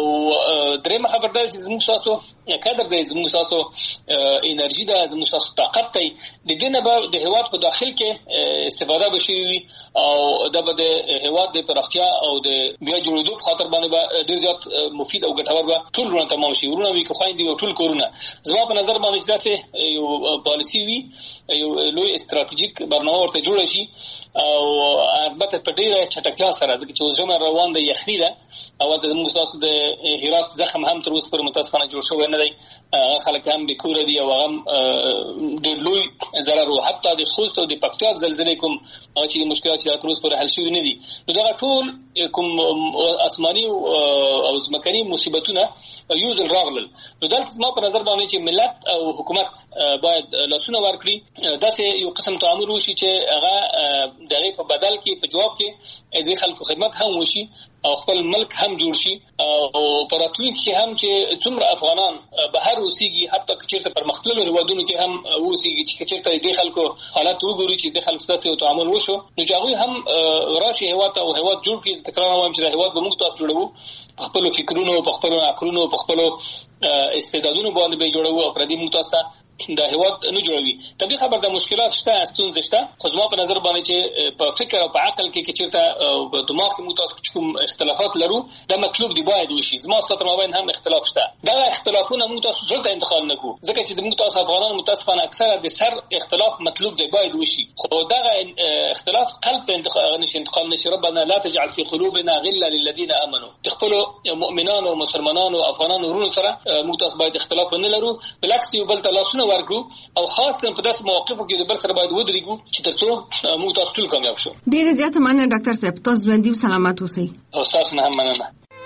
او درېیمه خبر ده چې زموږ ستاسو قدر دی زموږ ستاسو انرژي ده زموږ ستاسو طاقت دی د دې نه به د هېواد په داخل کې استفاده به شوي وي او دا به د هېواد د پراختیا او د بیا جوړېدو په خاطر باندې به ډېر زیات مفید او ګټور به ټول ورونه تمام شي ورونه وي که خویندې وي ټول کورونه. زما په نظر باندې چې داسې یو پالیسي وي یو لوی استراتیژیک برنامه ورته جوړه شي او البته په ډېره چټکتیا سره ځکه چې اوس ژمی روان دی یخني ده او هلته زموږ ستاسو د هرات زخم هم تر اوسه پورې متاسفانه جوړ شوی نه دی. هغه خلک هم بېکوره دي او هغه هم ډېر لوی ضرر و حتی د خوست او د پکتیا زلزلې کوم هغه چې مشکلات چې تر اوسه پورې حل شوي نه دي. نو دغه ټول کوم آسماني او ځمکني مصیبتونه یو ځل راغلل. نو دلته زما په نظر باندې چې ملت او حکومت باید لاسونه ورکړي داسې یو قسم تعامل وشي چې هغه د هغې په بدل کې په جواب کې د خلکو خدمت هم وشي او خپل ملک هم جوړ شي او په راتلونکي کې هم چې څومره افغانان بهر اوسېږي حتی که چېرته پرمختللو هېوادونو کې هم اوسېږي چې که چېرته د خلکو حالت وګوري چې د خلکو ستاسې یو تعامل وشو نو چې هغوی هم راشي هېواد ته او هېواد جوړ کړي. زه تکرار وایم چې دا هېواد به موږ تاسو جوړوو په خپلو فکرونو په خپلو عقلونو په خپلو استعدادونو باندې به جوړوو او پردي موږ تاسو دا هېواد نه جوړوي. طبیعي خبر د مشکلات شته ستونزې شته خو زما په نظر باندې چې په فکر او په عقل کې که چېرته په دماغ کې موږ تاسو کوم اختلافات لرو دا مطلوب دی باید وشي. زما ستا تر مابین هم اختلاف شته دغه اختلافونه موږ تاسو زړه ته انتقال نه کړو ځکه چې موږ تاسو افغانان متاسفانه اکثره د سر اختلاف مطلوب دی باید وشي خو دغه اختلاف قلب ته انتقال نشي انتقال نشي. ربنا لا تجعل في قلوبنا غلا للذين امنوا خپل مؤمنانو او مسلمانانو او افغانانو ورونو سره موږ تاسو باید اختلاف نه لرو بالعکس یو بل ته لاسونه ورکړو او خاص په داسې مواقفو کې د بل سره باید ودرېږو چې تر څو موږ تاسو ټول کامیاب شو. ډېره زیاته مننه ډاکټر صاحب تاسو ژوندي او سلامت اوسئ. او تاسو نه هم مننه.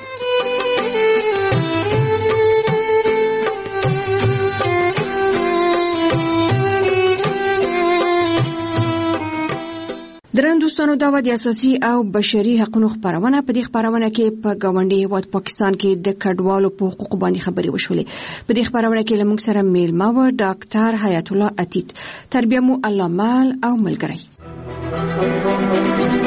درن دوستانو دا و د اساسي او بشري حقوقو خبرونه په دې خبرونه کې په گاونډي هیواد پاکستان کې د کډوالو په حقوقو باندې خبري وشولې. په دې خبرونه کې لمونږ سره میلمه و ډاکټر حیات الله عتیق تربیه مو الله مال او ملګری. Thank you.